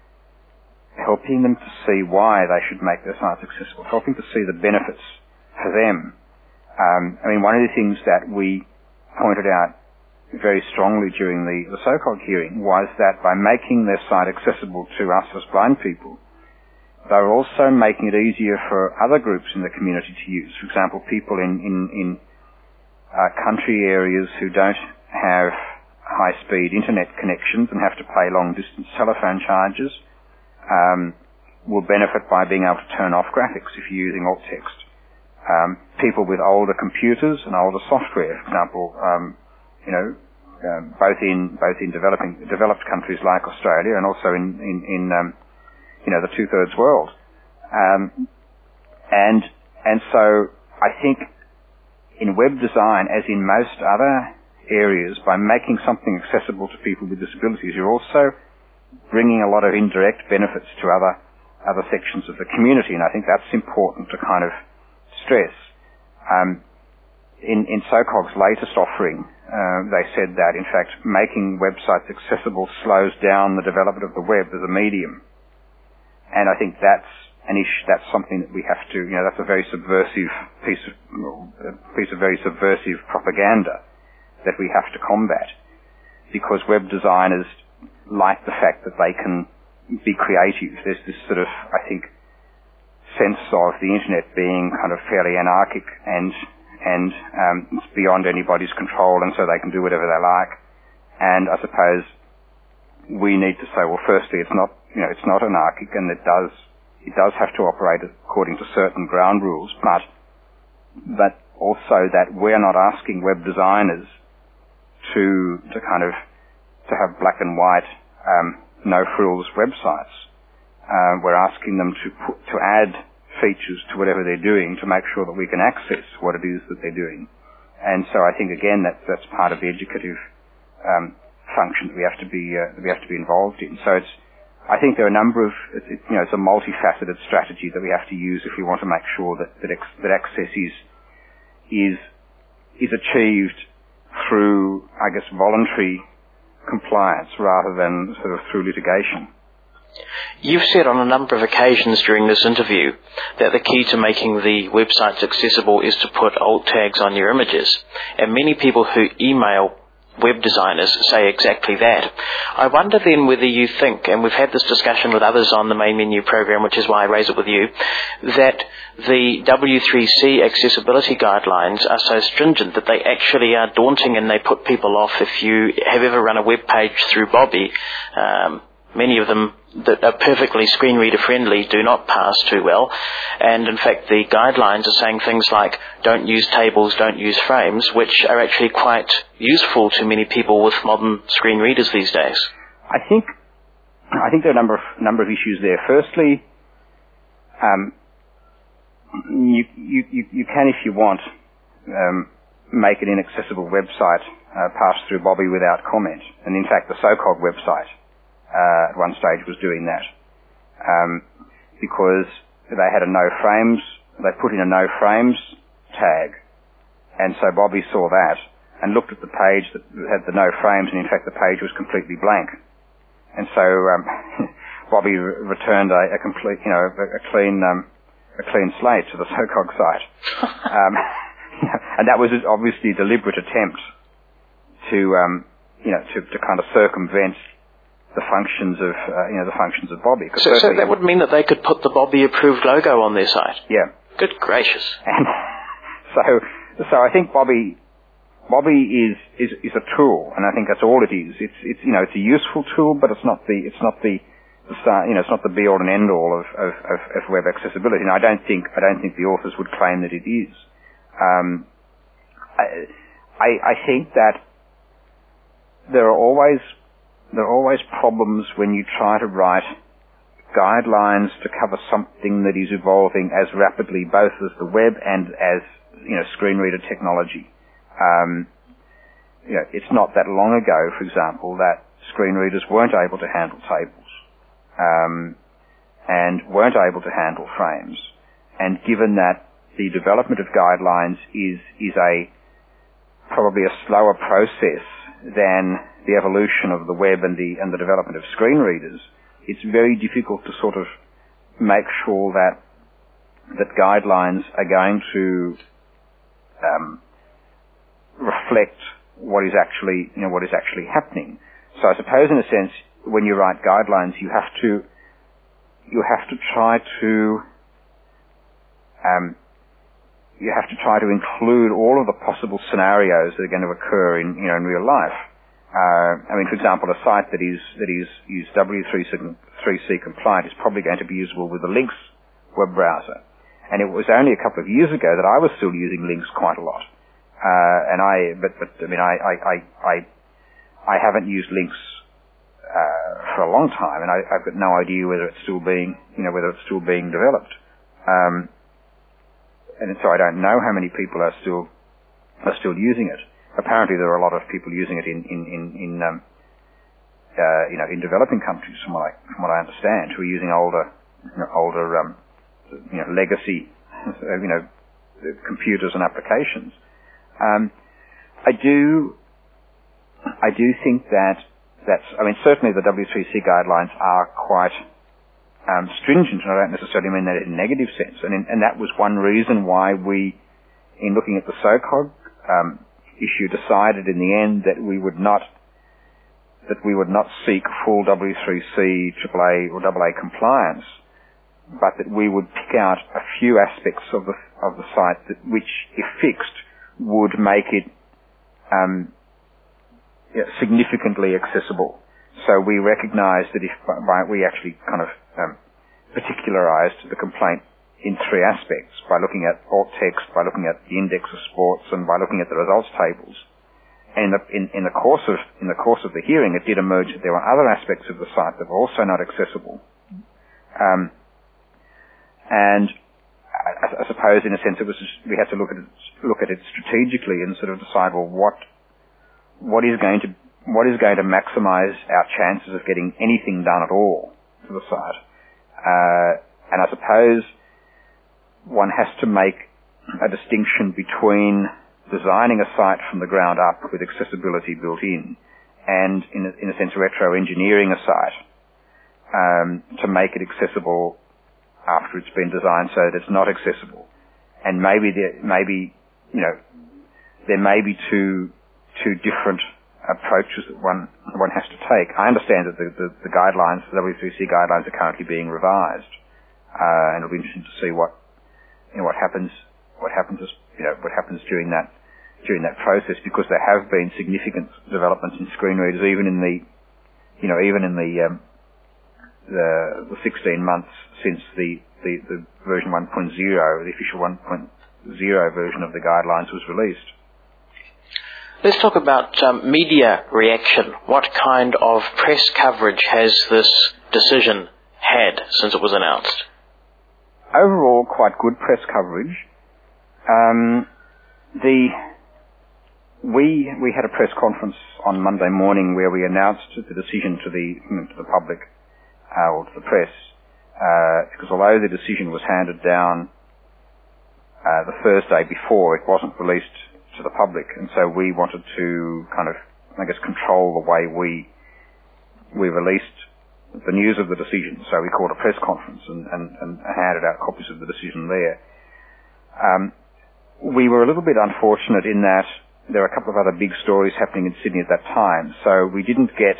helping them to see why they should make their sites accessible, helping to see the benefits for them. Um, I mean, one of the things that we pointed out very strongly during the, the SOCOG hearing was that by making their site accessible to us as blind people, they were also making it easier for other groups in the community to use. For example, people in, in, in uh, country areas who don't have high-speed internet connections and have to pay long-distance telephone charges um, will benefit by being able to turn off graphics if you're using alt text. Um, people with older computers and older software, for example, um, you know, um, both in both in developing developed countries like Australia and also in in, in um, you know, the two-thirds world. Um, and and so I think in web design, as in most other areas, by making something accessible to people with disabilities, you're also bringing a lot of indirect benefits to other other sections of the community, and I think that's important to kind of stress. Um, in, in SOCOG's latest offering, uh, they said that, in fact, making websites accessible slows down the development of the web as a medium. And I think that's an issue, that's something that we have to, you know, that's a very subversive piece of, a piece of very subversive propaganda that we have to combat, because web designers like the fact that they can be creative. There's this sort of, I think, sense of the internet being kind of fairly anarchic and, and, um, it's beyond anybody's control, and so they can do whatever they like. And I suppose we need to say, well, firstly, it's not, you know, it's not anarchic, and it does, it does have to operate according to certain ground rules, but, but also that we're not asking web designers to, to kind of, to have black and white, um, no frills websites. Uh, we're asking them to put, to add features to whatever they're doing to make sure that we can access what it is that they're doing. And so I think, again, that's, that's part of the educative, um, function that we have to be, uh, that we have to be involved in. So it's, I think there are a number of, it, it, you know, it's a multifaceted strategy that we have to use if we want to make sure that that, ex, that access is is is achieved through, I guess, voluntary compliance rather than sort of through litigation. You've said on a number of occasions during this interview that the key to making the websites accessible is to put alt tags on your images, and many people who email web designers say exactly that. I wonder then whether you think, and we've had this discussion with others on the main menu program, which is why I raise it with you, that the W three C accessibility guidelines are so stringent that they actually are daunting and they put people off. If you have ever run a web page through Bobby, um, many of them that are perfectly screen reader friendly do not pass too well, and in fact the guidelines are saying things like don't use tables, don't use frames, which are actually quite useful to many people with modern screen readers these days. I think I think there are a number of number of issues there. Firstly, um, you, you you you can, if you want, um, make an inaccessible website uh, pass through Bobby without comment, and in fact the SOCOG website Uh, at one stage was doing that, um, because they had a no frames, they put in a no frames tag, and so Bobby saw that and looked at the page that had the no frames, and in fact the page was completely blank, and so um, Bobby re- returned a, a complete, you know, a, a clean, um, a clean slate to the SOCOG site, um, and that was obviously a deliberate attempt to, um, you know, to, to kind of circumvent the functions of, uh, you know, the functions of Bobby. So, so that would mean that they could put the Bobby approved logo on their site? Yeah. Good gracious. And so, so I think Bobby, Bobby is, is, is a tool, and I think that's all it is. It's, it's, you know, it's a useful tool, but it's not the, it's not the, the start, you know, it's not the be all and end all of, of, of, of web accessibility. And I don't think, I don't think the authors would claim that it is. Um, I, I, I think that there are always There are always problems when you try to write guidelines to cover something that is evolving as rapidly both as the web and as, you know, screen reader technology. Um, you know, it's not that long ago, for example, that screen readers weren't able to handle tables, um, and weren't able to handle frames. And given that the development of guidelines is, is a, probably a slower process than the evolution of the web and the and the development of screen readers, it's very difficult to sort of make sure that that guidelines are going to um, reflect what is actually, you know, what is actually happening. So I suppose, in a sense, when you write guidelines, you have to you have to try to um, you have to try to include all of the possible scenarios that are going to occur in, you know, in real life. Uh, I mean, for example, a site that is that is is W three C compliant is probably going to be usable with the Lynx web browser, and it was only a couple of years ago that I was still using Lynx quite a lot. Uh, and I, but but I mean, I I I I, I haven't used Lynx uh, for a long time, and I, I've got no idea whether it's still being, you know, whether it's still being developed. Um, and so I don't know how many people are still are still using it. Apparently, there are a lot of people using it in in in, in um, uh, you know, in developing countries, from what I from what I understand, who are using older you know, older um, you know legacy you know computers and applications. Um, I do I do think that that's I mean certainly the W three C guidelines are quite um, stringent, and I don't necessarily mean that in a negative sense. And, in, and that was one reason why we, in looking at the SOCOG um, issue, decided in the end that we would not that we would not seek full W three C, triple A or double A compliance, but that we would pick out a few aspects of the of the site that, which, if fixed, would make it um, significantly accessible. So we recognised that if by, we actually kind of um, particularised the complaint in three aspects, by looking at alt text, by looking at the index of sports, and by looking at the results tables. And in the, in, in the course of in the course of the hearing, it did emerge that there were other aspects of the site that were also not accessible. Um, and I, I suppose, in a sense, it was just, we had to look at it, look at it strategically and sort of decide, well, what what is going to what is going to maximise our chances of getting anything done at all to the site. Uh, and I suppose one has to make a distinction between designing a site from the ground up with accessibility built in and, in a, in a sense, retro-engineering a site um, to make it accessible after it's been designed so that it's not accessible. And maybe there, maybe, you know, there may be two two different approaches that one one has to take. I understand that the, the, the guidelines, the W three C guidelines, are currently being revised, uh, and it'll be interesting to see what you know what happens what happens you know what happens during that during that process, because there have been significant developments in screen readers, even in the you know even in the um, the, the sixteen months since the, the, the version one point oh, the official one point oh version of the guidelines was released. Let's talk about um, media reaction. What kind of press coverage has this decision had since it was announced? Overall, quite good press coverage. Um, the we we had a press conference on Monday morning where we announced the decision to the to the public uh, or to the press, uh, because although the decision was handed down uh, the Thursday before, it wasn't released to the public, and so we wanted to kind of, I guess, control the way we we released the news of the decision. So we called a press conference and, and, and handed out copies of the decision there. Um, we were a little bit unfortunate in that there were a couple of other big stories happening in Sydney at that time, so we didn't get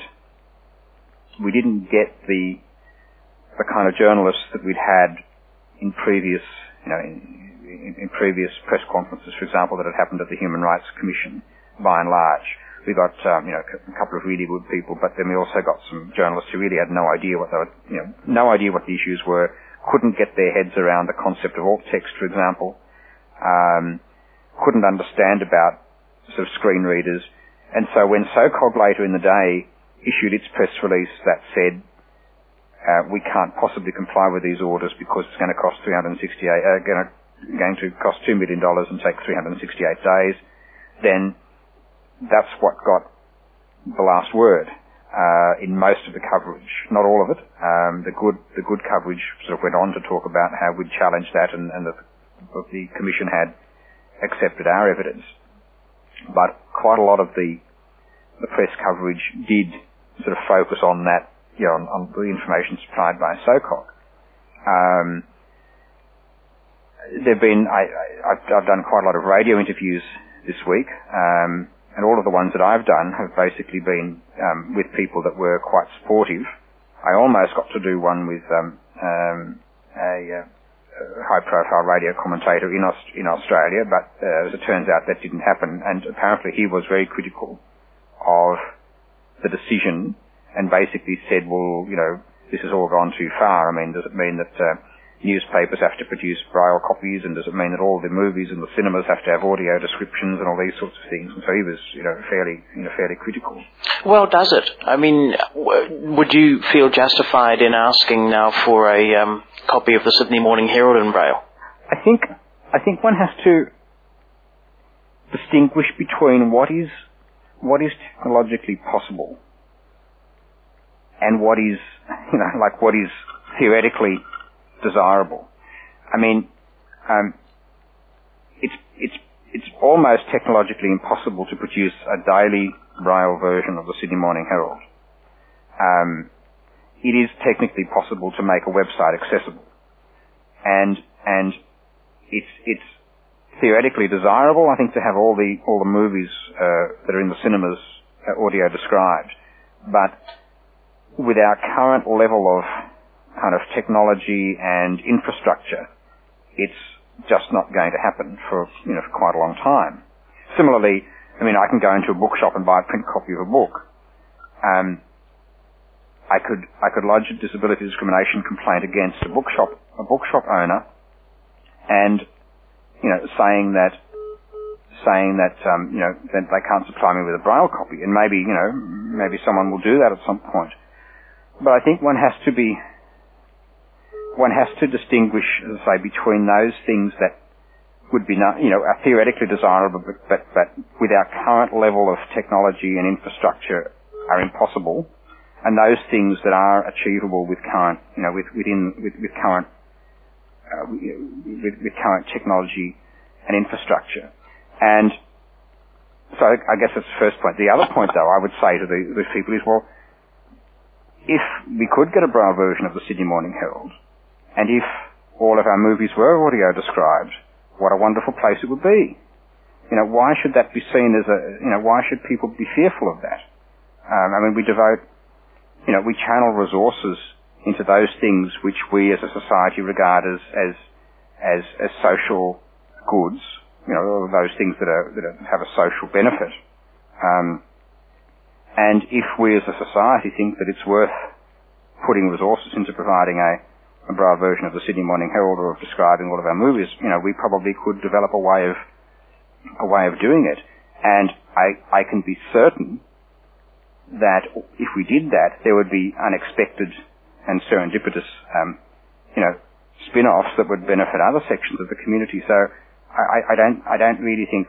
we didn't get the the kind of journalists that we'd had in previous, you know, in, In, in previous press conferences, for example, that had happened at the Human Rights Commission, by and large. We got, um, you know, a couple of really good people, but then we also got some journalists who really had no idea what they were, you know, no idea what the issues were, couldn't get their heads around the concept of alt text, for example, um, couldn't understand about sort of screen readers. And so when SOCOG later in the day issued its press release that said, uh, we can't possibly comply with these orders because it's going to cost three hundred sixty-eight, uh, going to going to cost two million dollars and take three hundred sixty-eight days, then that's what got the last word uh, in most of the coverage. Not all of it. Um, the good the good coverage sort of went on to talk about how we'd challenged that and, and that the Commission had accepted our evidence. But quite a lot of the the press coverage did sort of focus on that, you know, on, on the information supplied by SOCOG. Um, There've been, I, I, I've done quite a lot of radio interviews this week, um, and all of the ones that I've done have basically been um, with people that were quite supportive. I almost got to do one with um, um, a, a high-profile radio commentator in, Aust- in Australia, but uh, as it turns out, that didn't happen, and apparently he was very critical of the decision and basically said, well, you know, this has all gone too far. I mean, does it mean that Uh, newspapers have to produce braille copies, and does it mean that all the movies and the cinemas have to have audio descriptions and all these sorts of things? And so he was, you know, fairly, you know, fairly critical. Well, does it? I mean, w- would you feel justified in asking now for a um, copy of the Sydney Morning Herald in braille? I think, I think one has to distinguish between what is, what is technologically possible and what is, you know, like what is theoretically desirable. I mean, um, it's it's it's almost technologically impossible to produce a daily braille version of the Sydney Morning Herald. Um, it is technically possible to make a website accessible. And, and it's, it's theoretically desirable, I think, to have all the, all the movies, uh, that are in the cinemas uh, audio described. But with our current level of kind of technology and infrastructure, it's just not going to happen for, you know, for quite a long time. Similarly, I mean, I can go into a bookshop and buy a print copy of a book. Um, I could, I could lodge a disability discrimination complaint against a bookshop, a bookshop owner, and, you know, saying that, saying that, um, you know, that they can't supply me with a braille copy, and maybe, you know, maybe someone will do that at some point. But I think one has to be, one has to distinguish, as I say, between those things that would be, not, you know, are theoretically desirable, but, but, but with our current level of technology and infrastructure are impossible, and those things that are achievable with current, you know, with, within, with, with current, uh, with, with current technology and infrastructure. And so I guess that's the first point. The other point, though, I would say to the, the people is, well, if we could get a braille version of the Sydney Morning Herald, and if all of our movies were audio described, what a wonderful place it would be. You know, why should that be seen as a, you know, why should people be fearful of that? Um, I mean, we devote, you know, we channel resources into those things which we as a society regard as, as, as, as social goods, you know, all of those things that are, that are, have a social benefit. Um, and if we as a society think that it's worth putting resources into providing a, a braille version of the Sydney Morning Herald or of describing all of our movies, you know, we probably could develop a way of, a way of doing it. And I, I can be certain that if we did that, there would be unexpected and serendipitous, um, you know, spin-offs that would benefit other sections of the community. So I, I don't, I don't really think,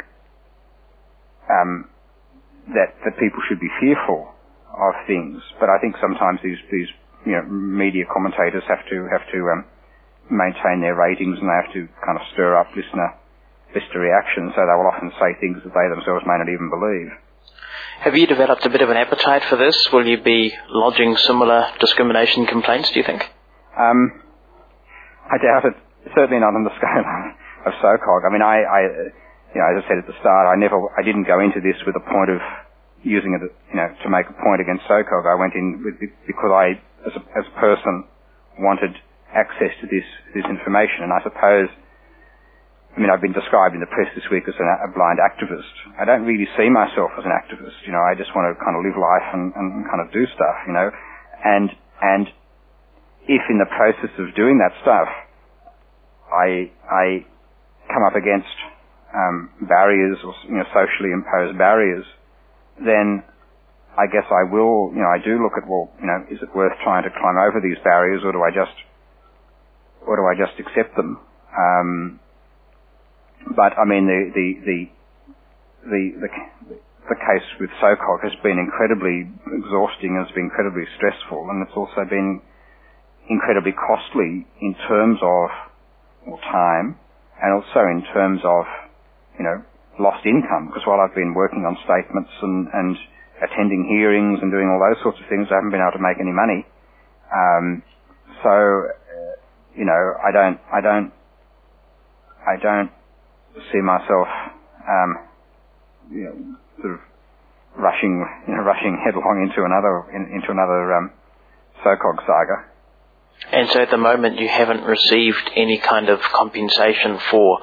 um, that, that people should be fearful of things. But I think sometimes these, these, you know, media commentators have to, have to, um, maintain their ratings, and they have to kind of stir up listener, listener reaction. So they will often say things that they themselves may not even believe. Have you developed a bit of an appetite for this? Will you be lodging similar discrimination complaints, do you think? Um, I doubt it. Certainly not on the scale of SOCOG. I mean, I, I, you know, as I said at the start, I never, I didn't go into this with a point of using it, you know, to make a point against SOCOG. I went in with, because I, as a, as a person, wanted access to this, this information. And I suppose, I mean, I've been described in the press this week as an, a blind activist. I don't really see myself as an activist. You know, I just want to kind of live life and, and kind of do stuff, you know. And, and if in the process of doing that stuff, I, I come up against, um, barriers or, you know, socially imposed barriers, then I guess I will, you know, I do look at, well, you know, is it worth trying to climb over these barriers, or do I just, or do I just accept them? Um, But I mean, the the the the the, the case with SOCOG has been incredibly exhausting, has been incredibly stressful, and it's also been incredibly costly in terms of well, time, and also in terms of, you know, lost income. Because while I've been working on statements and and attending hearings and doing all those sorts of things, I haven't been able to make any money. Um, so, uh, you know, I don't I don't I don't. see myself, um, you know, sort of rushing, you know, rushing headlong into another, in, into another um, SOCOG saga. And so at the moment you haven't received any kind of compensation for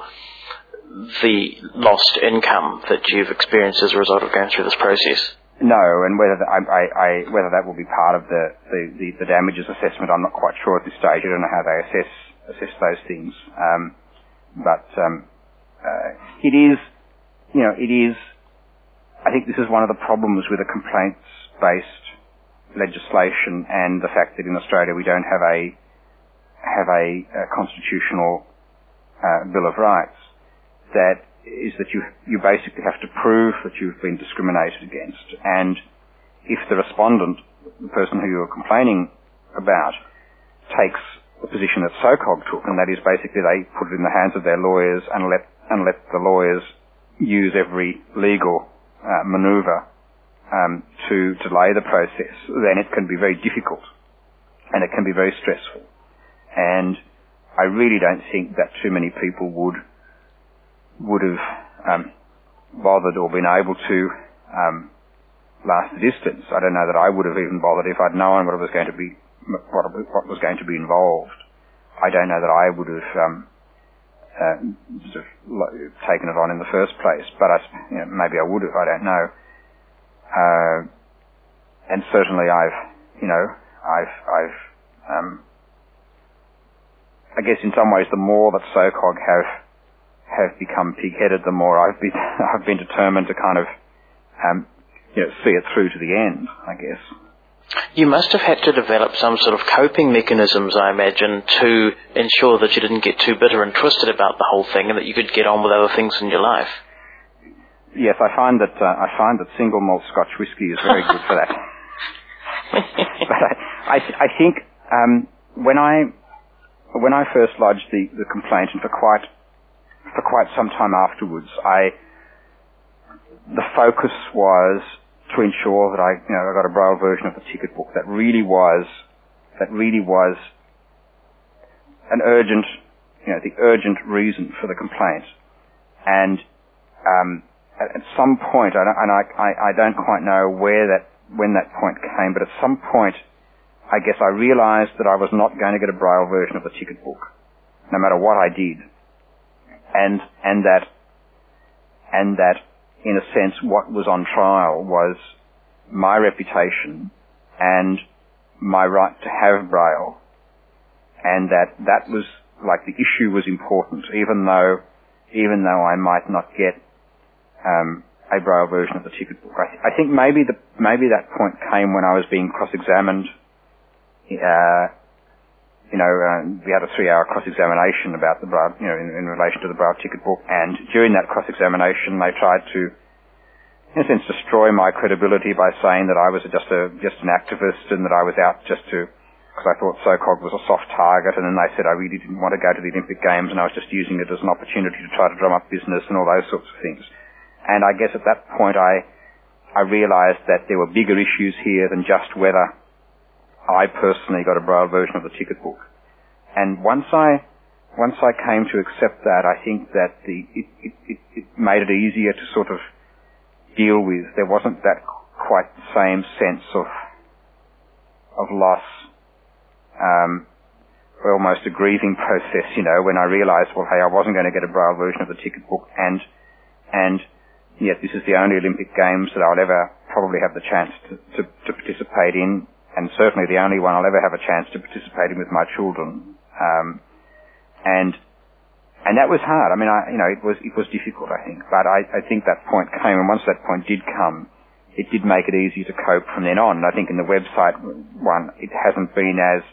the lost income that you've experienced as a result of going through this process? No, and whether the, I, I, I, whether that will be part of the, the, the, the damages assessment, I'm not quite sure at this stage. I don't know how they assess assess those things, um, but. Um, Uh, it is, you know, it is, I think this is one of the problems with a complaints-based legislation and the fact that in Australia we don't have a, have a, a constitutional uh, Bill of Rights, that is that you, you basically have to prove that you've been discriminated against. And if the respondent, the person who you're complaining about, takes the position that SOCOG took, and that is basically they put it in the hands of their lawyers and let and let the lawyers use every legal uh, manoeuvre um, to delay the process, then it can be very difficult and it can be very stressful. And I really don't think that too many people would would have um, bothered or been able to um, last the distance. I don't know that I would have even bothered if I'd known what was going to be what, what was going to be involved. I don't know that I would have um, uh, sort of taken it on in the first place, but I, you know, maybe I would have. I don't know. Uh, and certainly, I've you know I've I've um, I guess in some ways, the more that SOCOG have have become pig-headed, the more I've been I've been determined to kind of um, you know see it through to the end, I guess. You must have had to develop some sort of coping mechanisms, I imagine, to ensure that you didn't get too bitter and twisted about the whole thing, and that you could get on with other things in your life. Yes, I find that uh, I find that single malt Scotch whisky is very good for that. But I I, th- I think um, when I when I first lodged the, the complaint, and for quite for quite some time afterwards, I the focus was to ensure that I, you know, I got a braille version of the ticket book that really was, that really was an urgent, you know, the urgent reason for the complaint. And um, at, at some point, I don't, and I, I, I don't quite know where that, when that point came, but at some point, I guess I realized that I was not going to get a braille version of the ticket book, no matter what I did, and and that, and that. in a sense, what was on trial was my reputation and my right to have braille, and that that was, like, the issue was important, even though, even though I might not get um, a braille version of the ticket book. I, th- I think maybe the maybe that point came when I was being cross-examined. Uh, you know, uh, we had a three-hour cross-examination about the braille, you know, in, in relation to the braille ticket book, and during that cross-examination, they tried to, in a sense, destroy my credibility by saying that I was just a just an activist and that I was out just to, because I thought SOCOG was a soft target, and then they said I really didn't want to go to the Olympic Games and I was just using it as an opportunity to try to drum up business and all those sorts of things. And I guess at that point I I realized that there were bigger issues here than just whether I personally got a braille version of the ticket book. And once I once I came to accept that, I think that the it, it, it, it made it easier to sort of deal with. There wasn't that quite the same sense of of loss, um, almost a grieving process, you know, when I realized, well, hey, I wasn't going to get a braille version of the ticket book, and and yet this is the only Olympic Games that I'll ever probably have the chance to, to, to participate in, and certainly the only one I'll ever have a chance to participate in with my children. Um, and and that was hard. I mean, I, you know, it was it was difficult, I think. But I, I think that point came, and once that point did come, it did make it easier to cope from then on. And I think in the website one, it hasn't been as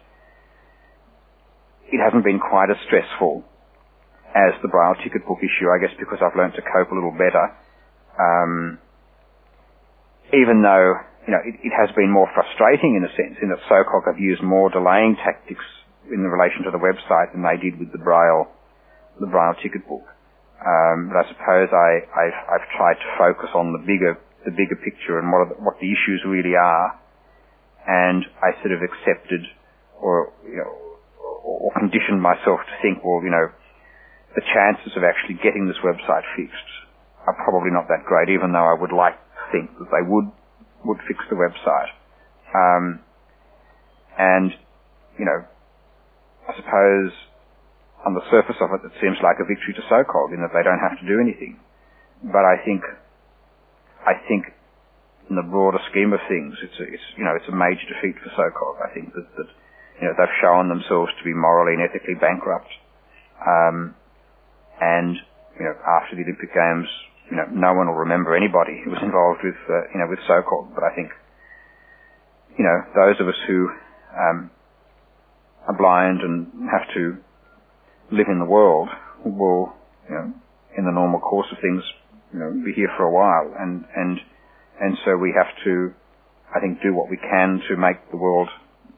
it hasn't been quite as stressful as the braille ticket book issue, I guess, because I've learned to cope a little better. Um, even though, you know, it, it has been more frustrating in a sense, in that SOCOG have used more delaying tactics in relation to the website than they did with the braille, the braille ticket book. Um, but I suppose I, I've, I've tried to focus on the bigger, the bigger picture and what, are the, what the issues really are, and I sort of accepted, or you know, or conditioned myself to think, well, you know, the chances of actually getting this website fixed are probably not that great, even though I would like to think that they would would fix the website. Um, and you know, I suppose on the surface of it, it seems like a victory to SOCOG in that they don't have to do anything. But I think, I think, in the broader scheme of things, it's a, it's you know it's a major defeat for SOCOG. I think that, that you know they've shown themselves to be morally and ethically bankrupt. Um, and you know after the Olympic Games, you know no one will remember anybody who was involved with uh, you know with SOCOG. But I think you know those of us who um, are blind and have to live in the world will, you know, in the normal course of things, you know, be here for a while, and and and so we have to, I think, do what we can to make the world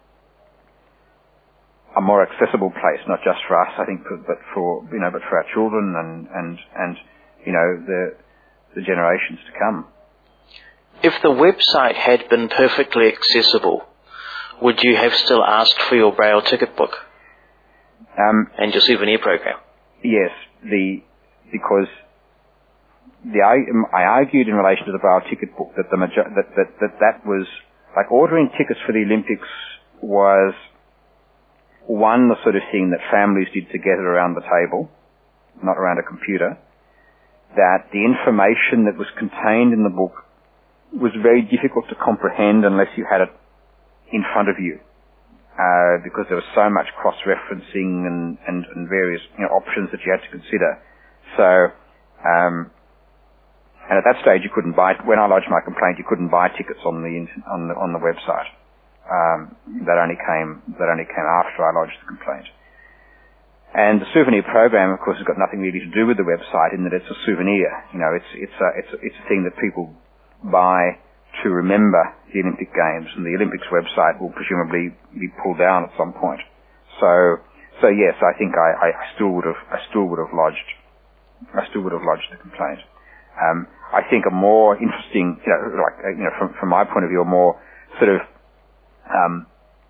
a more accessible place, not just for us, I think, but for you know, but for our children and and and you know the the generations to come. If the website had been perfectly accessible, would you have still asked for your Braille ticket book Um, and your souvenir program? yes, the because the I, I argued in relation to the Braille ticket book that the major, that, that that that was like ordering tickets for the Olympics was one the sort of thing that families did together around the table, not around a computer. That the information that was contained in the book was very difficult to comprehend unless you had it in front of you, uh, because there was so much cross-referencing and, and, and various you know, options that you had to consider. So, um, and at that stage you couldn't buy, when I lodged my complaint, you couldn't buy tickets on the, on the, on the website. Um, that only came, that only came after I lodged the complaint. And the souvenir program, of course, has got nothing really to do with the website in that it's a souvenir. You know, it's, it's a, it's a, it's a thing that people buy to remember the Olympic Games, and the Olympics website will presumably be pulled down at some point. So, so yes, I think I, I still would have, I still would have lodged, I still would have lodged the complaint. Um, I think a more interesting, you know, like, you know, from, from my point of view, a more sort of, um,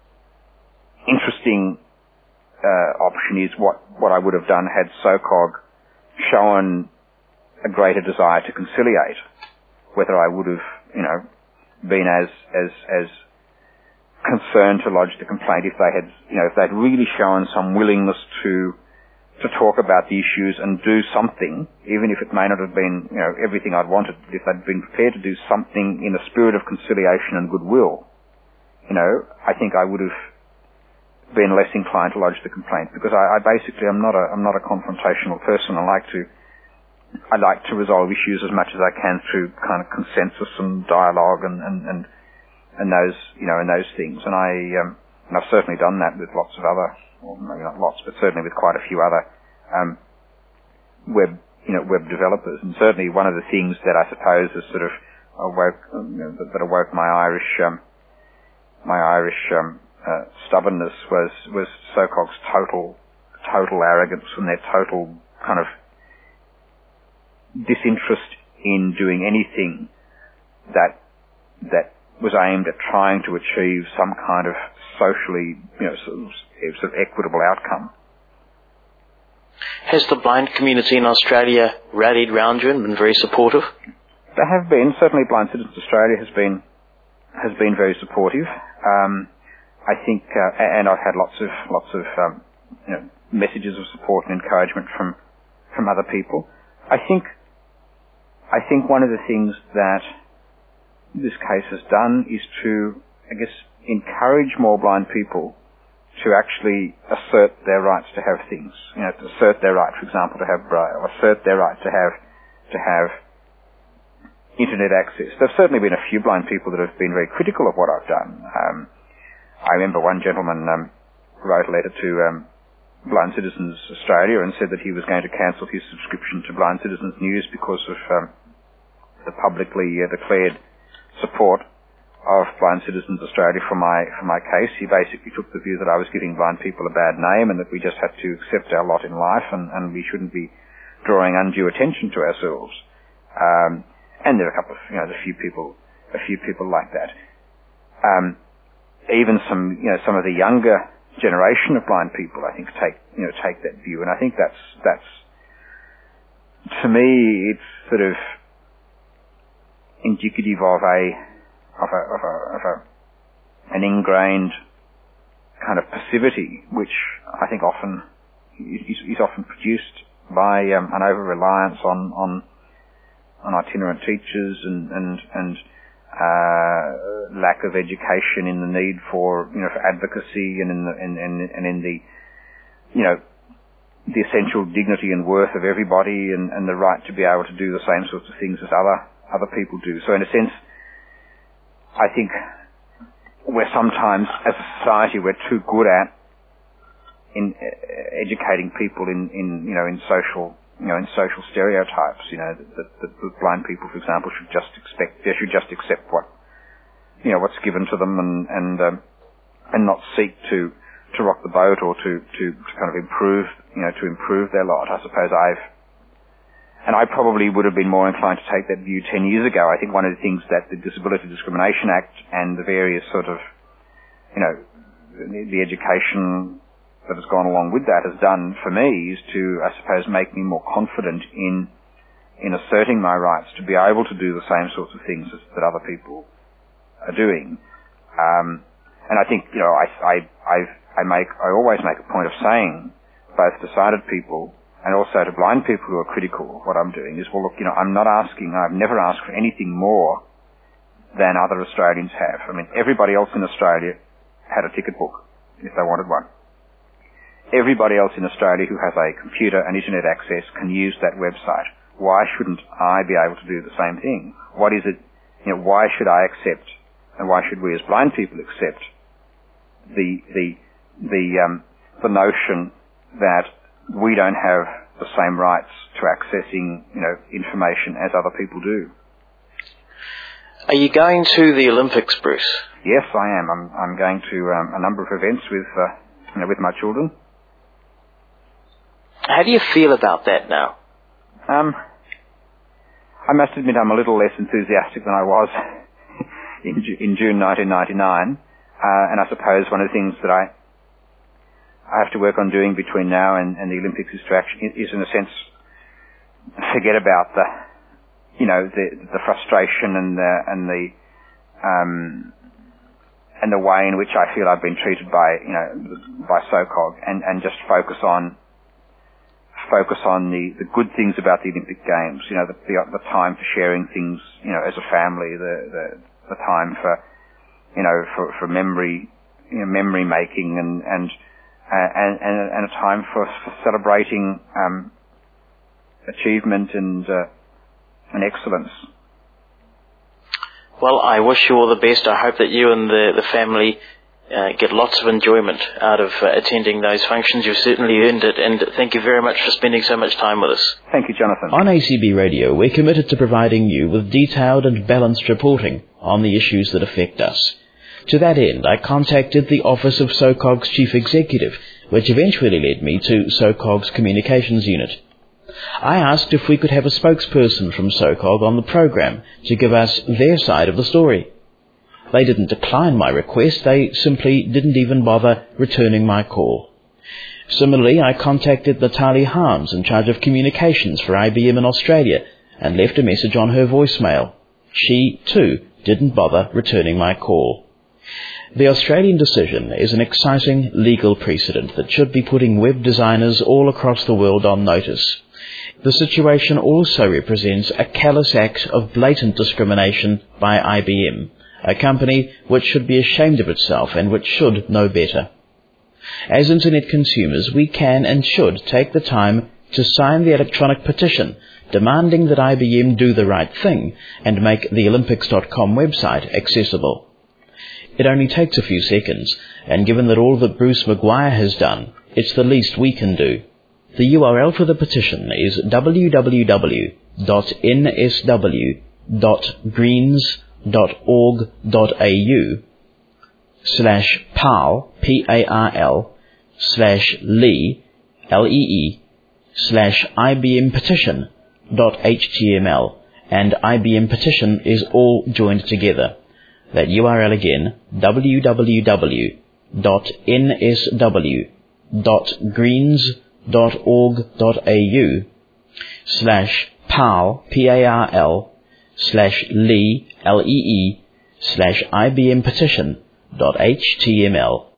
interesting, uh, option is what, what I would have done had SOCOG shown a greater desire to conciliate. Whether I would have, you know, been as, as, as concerned to lodge the complaint if they had, you know, if they'd really shown some willingness to, to talk about the issues and do something, even if it may not have been, you know, everything I'd wanted, if they'd been prepared to do something in a spirit of conciliation and goodwill, you know, I think I would have been less inclined to lodge the complaint, because I, I basically am not a, I'm not a confrontational person. I like to, I like to resolve issues as much as I can through kind of consensus and dialogue and, and, and, and those, you know, and those things. And I, um, and I've certainly done that with lots of other, or maybe not lots, but certainly with quite a few other, um, web, you know, web developers. And certainly one of the things that I suppose has sort of awoke, you know, that, that awoke my Irish, um, my Irish, um, uh, stubbornness was, was SOCOG's total, total arrogance and their total kind of disinterest in doing anything that that was aimed at trying to achieve some kind of socially, you know, sort of, sort of equitable outcome. Has the blind community in Australia rallied round you and been very supportive? They have been. Certainly, Blind Citizens Australia has been has been very supportive. Um, I think, uh, and I've had lots of lots of um, you know, messages of support and encouragement from from other people. I think. I think one of the things that this case has done is to, I guess, encourage more blind people to actually assert their rights to have things. You know, to assert their right, for example, to have Braille, or assert their right to have to have internet access. There've certainly been a few blind people that have been very critical of what I've done. Um, I remember one gentleman um, wrote a letter to um, Blind Citizens Australia and said that he was going to cancel his subscription to Blind Citizens News because of um, the publicly uh, declared support of Blind Citizens Australia for my for my case. He basically took the view that I was giving blind people a bad name and that we just had to accept our lot in life and, and we shouldn't be drawing undue attention to ourselves. Um, and there are a couple of, you know, a few people, a few people like that. Um, even some, you know, some of the younger generation of blind people, I think, take, you know, take that view. And I think that's, that's, to me, it's sort of indicative of a, of a, of a, of a, an ingrained kind of passivity, which I think often is, is often produced by um, an over-reliance on, on, on itinerant teachers and, and, and, uh, lack of education in the need for, you know, for advocacy and in the, and, and, and in the, you know, the essential dignity and worth of everybody and, and the right to be able to do the same sorts of things as other, other people do. So in a sense, I think we're sometimes, as a society, we're too good at in uh, educating people in, in, you know, in social, you know, in social stereotypes. You know, that, that, that blind people, for example, should just expect, they should just accept what, you know, what's given to them and, and, um, and not seek to, to rock the boat or to, to, to kind of improve, you know, to improve their lot. I suppose I've, and I probably would have been more inclined to take that view ten years ago. I think one of the things that the Disability Discrimination Act and the various sort of, you know, the, the education that has gone along with that has done for me is to, I suppose, make me more confident in in asserting my rights to be able to do the same sorts of things as, that other people are doing. Um, and I think, you know, I, I, I've, I make, I always make a point of saying, both to sighted people and also to blind people who are critical of what I'm doing, is, well, look, you know, I'm not asking, I've never asked for anything more than other Australians have. I mean, everybody else in Australia had a ticket book if they wanted one. Everybody else in Australia who has a computer and internet access can use that website. Why shouldn't I be able to do the same thing? What is it, you know, why should I accept, and why should we as blind people accept the, the, the, um, the notion that we don't have the same rights to accessing, you know, information as other people do? Are you going to the Olympics, Bruce? Yes, I am. I'm, I'm going to um, a number of events with, uh, you know, with my children. How do you feel about that now? Um, I must admit I'm a little less enthusiastic than I was in, in June nineteen ninety-nine, uh, and I suppose one of the things that I I have to work on doing between now and, and the Olympics is to actually, is in a sense, forget about the, you know, the the frustration and the and the um, and the way in which I feel I've been treated by, you know, by SOCOG, and, and just focus on focus on the, the good things about the Olympic Games, you know, the, the, the time for sharing things, you know, as a family, the, the, the time for, you know, for, for memory, you know, memory making, and, and, uh, and, and, and a time for, for celebrating, um, achievement and, uh, and excellence. Well, I wish you all the best. I hope that you and the, the family Uh, get lots of enjoyment out of uh, attending those functions. You've certainly earned it, and thank you very much for spending so much time with us. Thank you, Jonathan. On A C B Radio, we're committed to providing you with detailed and balanced reporting on the issues that affect us. To that end, I contacted the office of SOCOG's chief executive, which eventually led me to SOCOG's communications unit. I asked if we could have a spokesperson from SOCOG on the program to give us their side of the story. They didn't decline my request, they simply didn't even bother returning my call. Similarly, I contacted Natalie Harms, in charge of communications for I B M in Australia, and left a message on her voicemail. She, too, didn't bother returning my call. The Australian decision is an exciting legal precedent that should be putting web designers all across the world on notice. The situation also represents a callous act of blatant discrimination by I B M, a company which should be ashamed of itself and which should know better. As Internet consumers, we can and should take the time to sign the electronic petition demanding that I B M do the right thing and make the Olympics dot com website accessible. It only takes a few seconds, and given that all that Bruce Maguire has done, it's the least we can do. The U R L for the petition is w w w dot n s w dot greens dot org dot a u slash pal, P A R L, slash lee, L E E, slash I B M petition dot H T M L, and I B M petition is all joined together. That U R L again, w w w dot n s w dot greens dot org dot a u slash pal, P A R L, slash lee, L E E, slash I B M petition dot H T M L.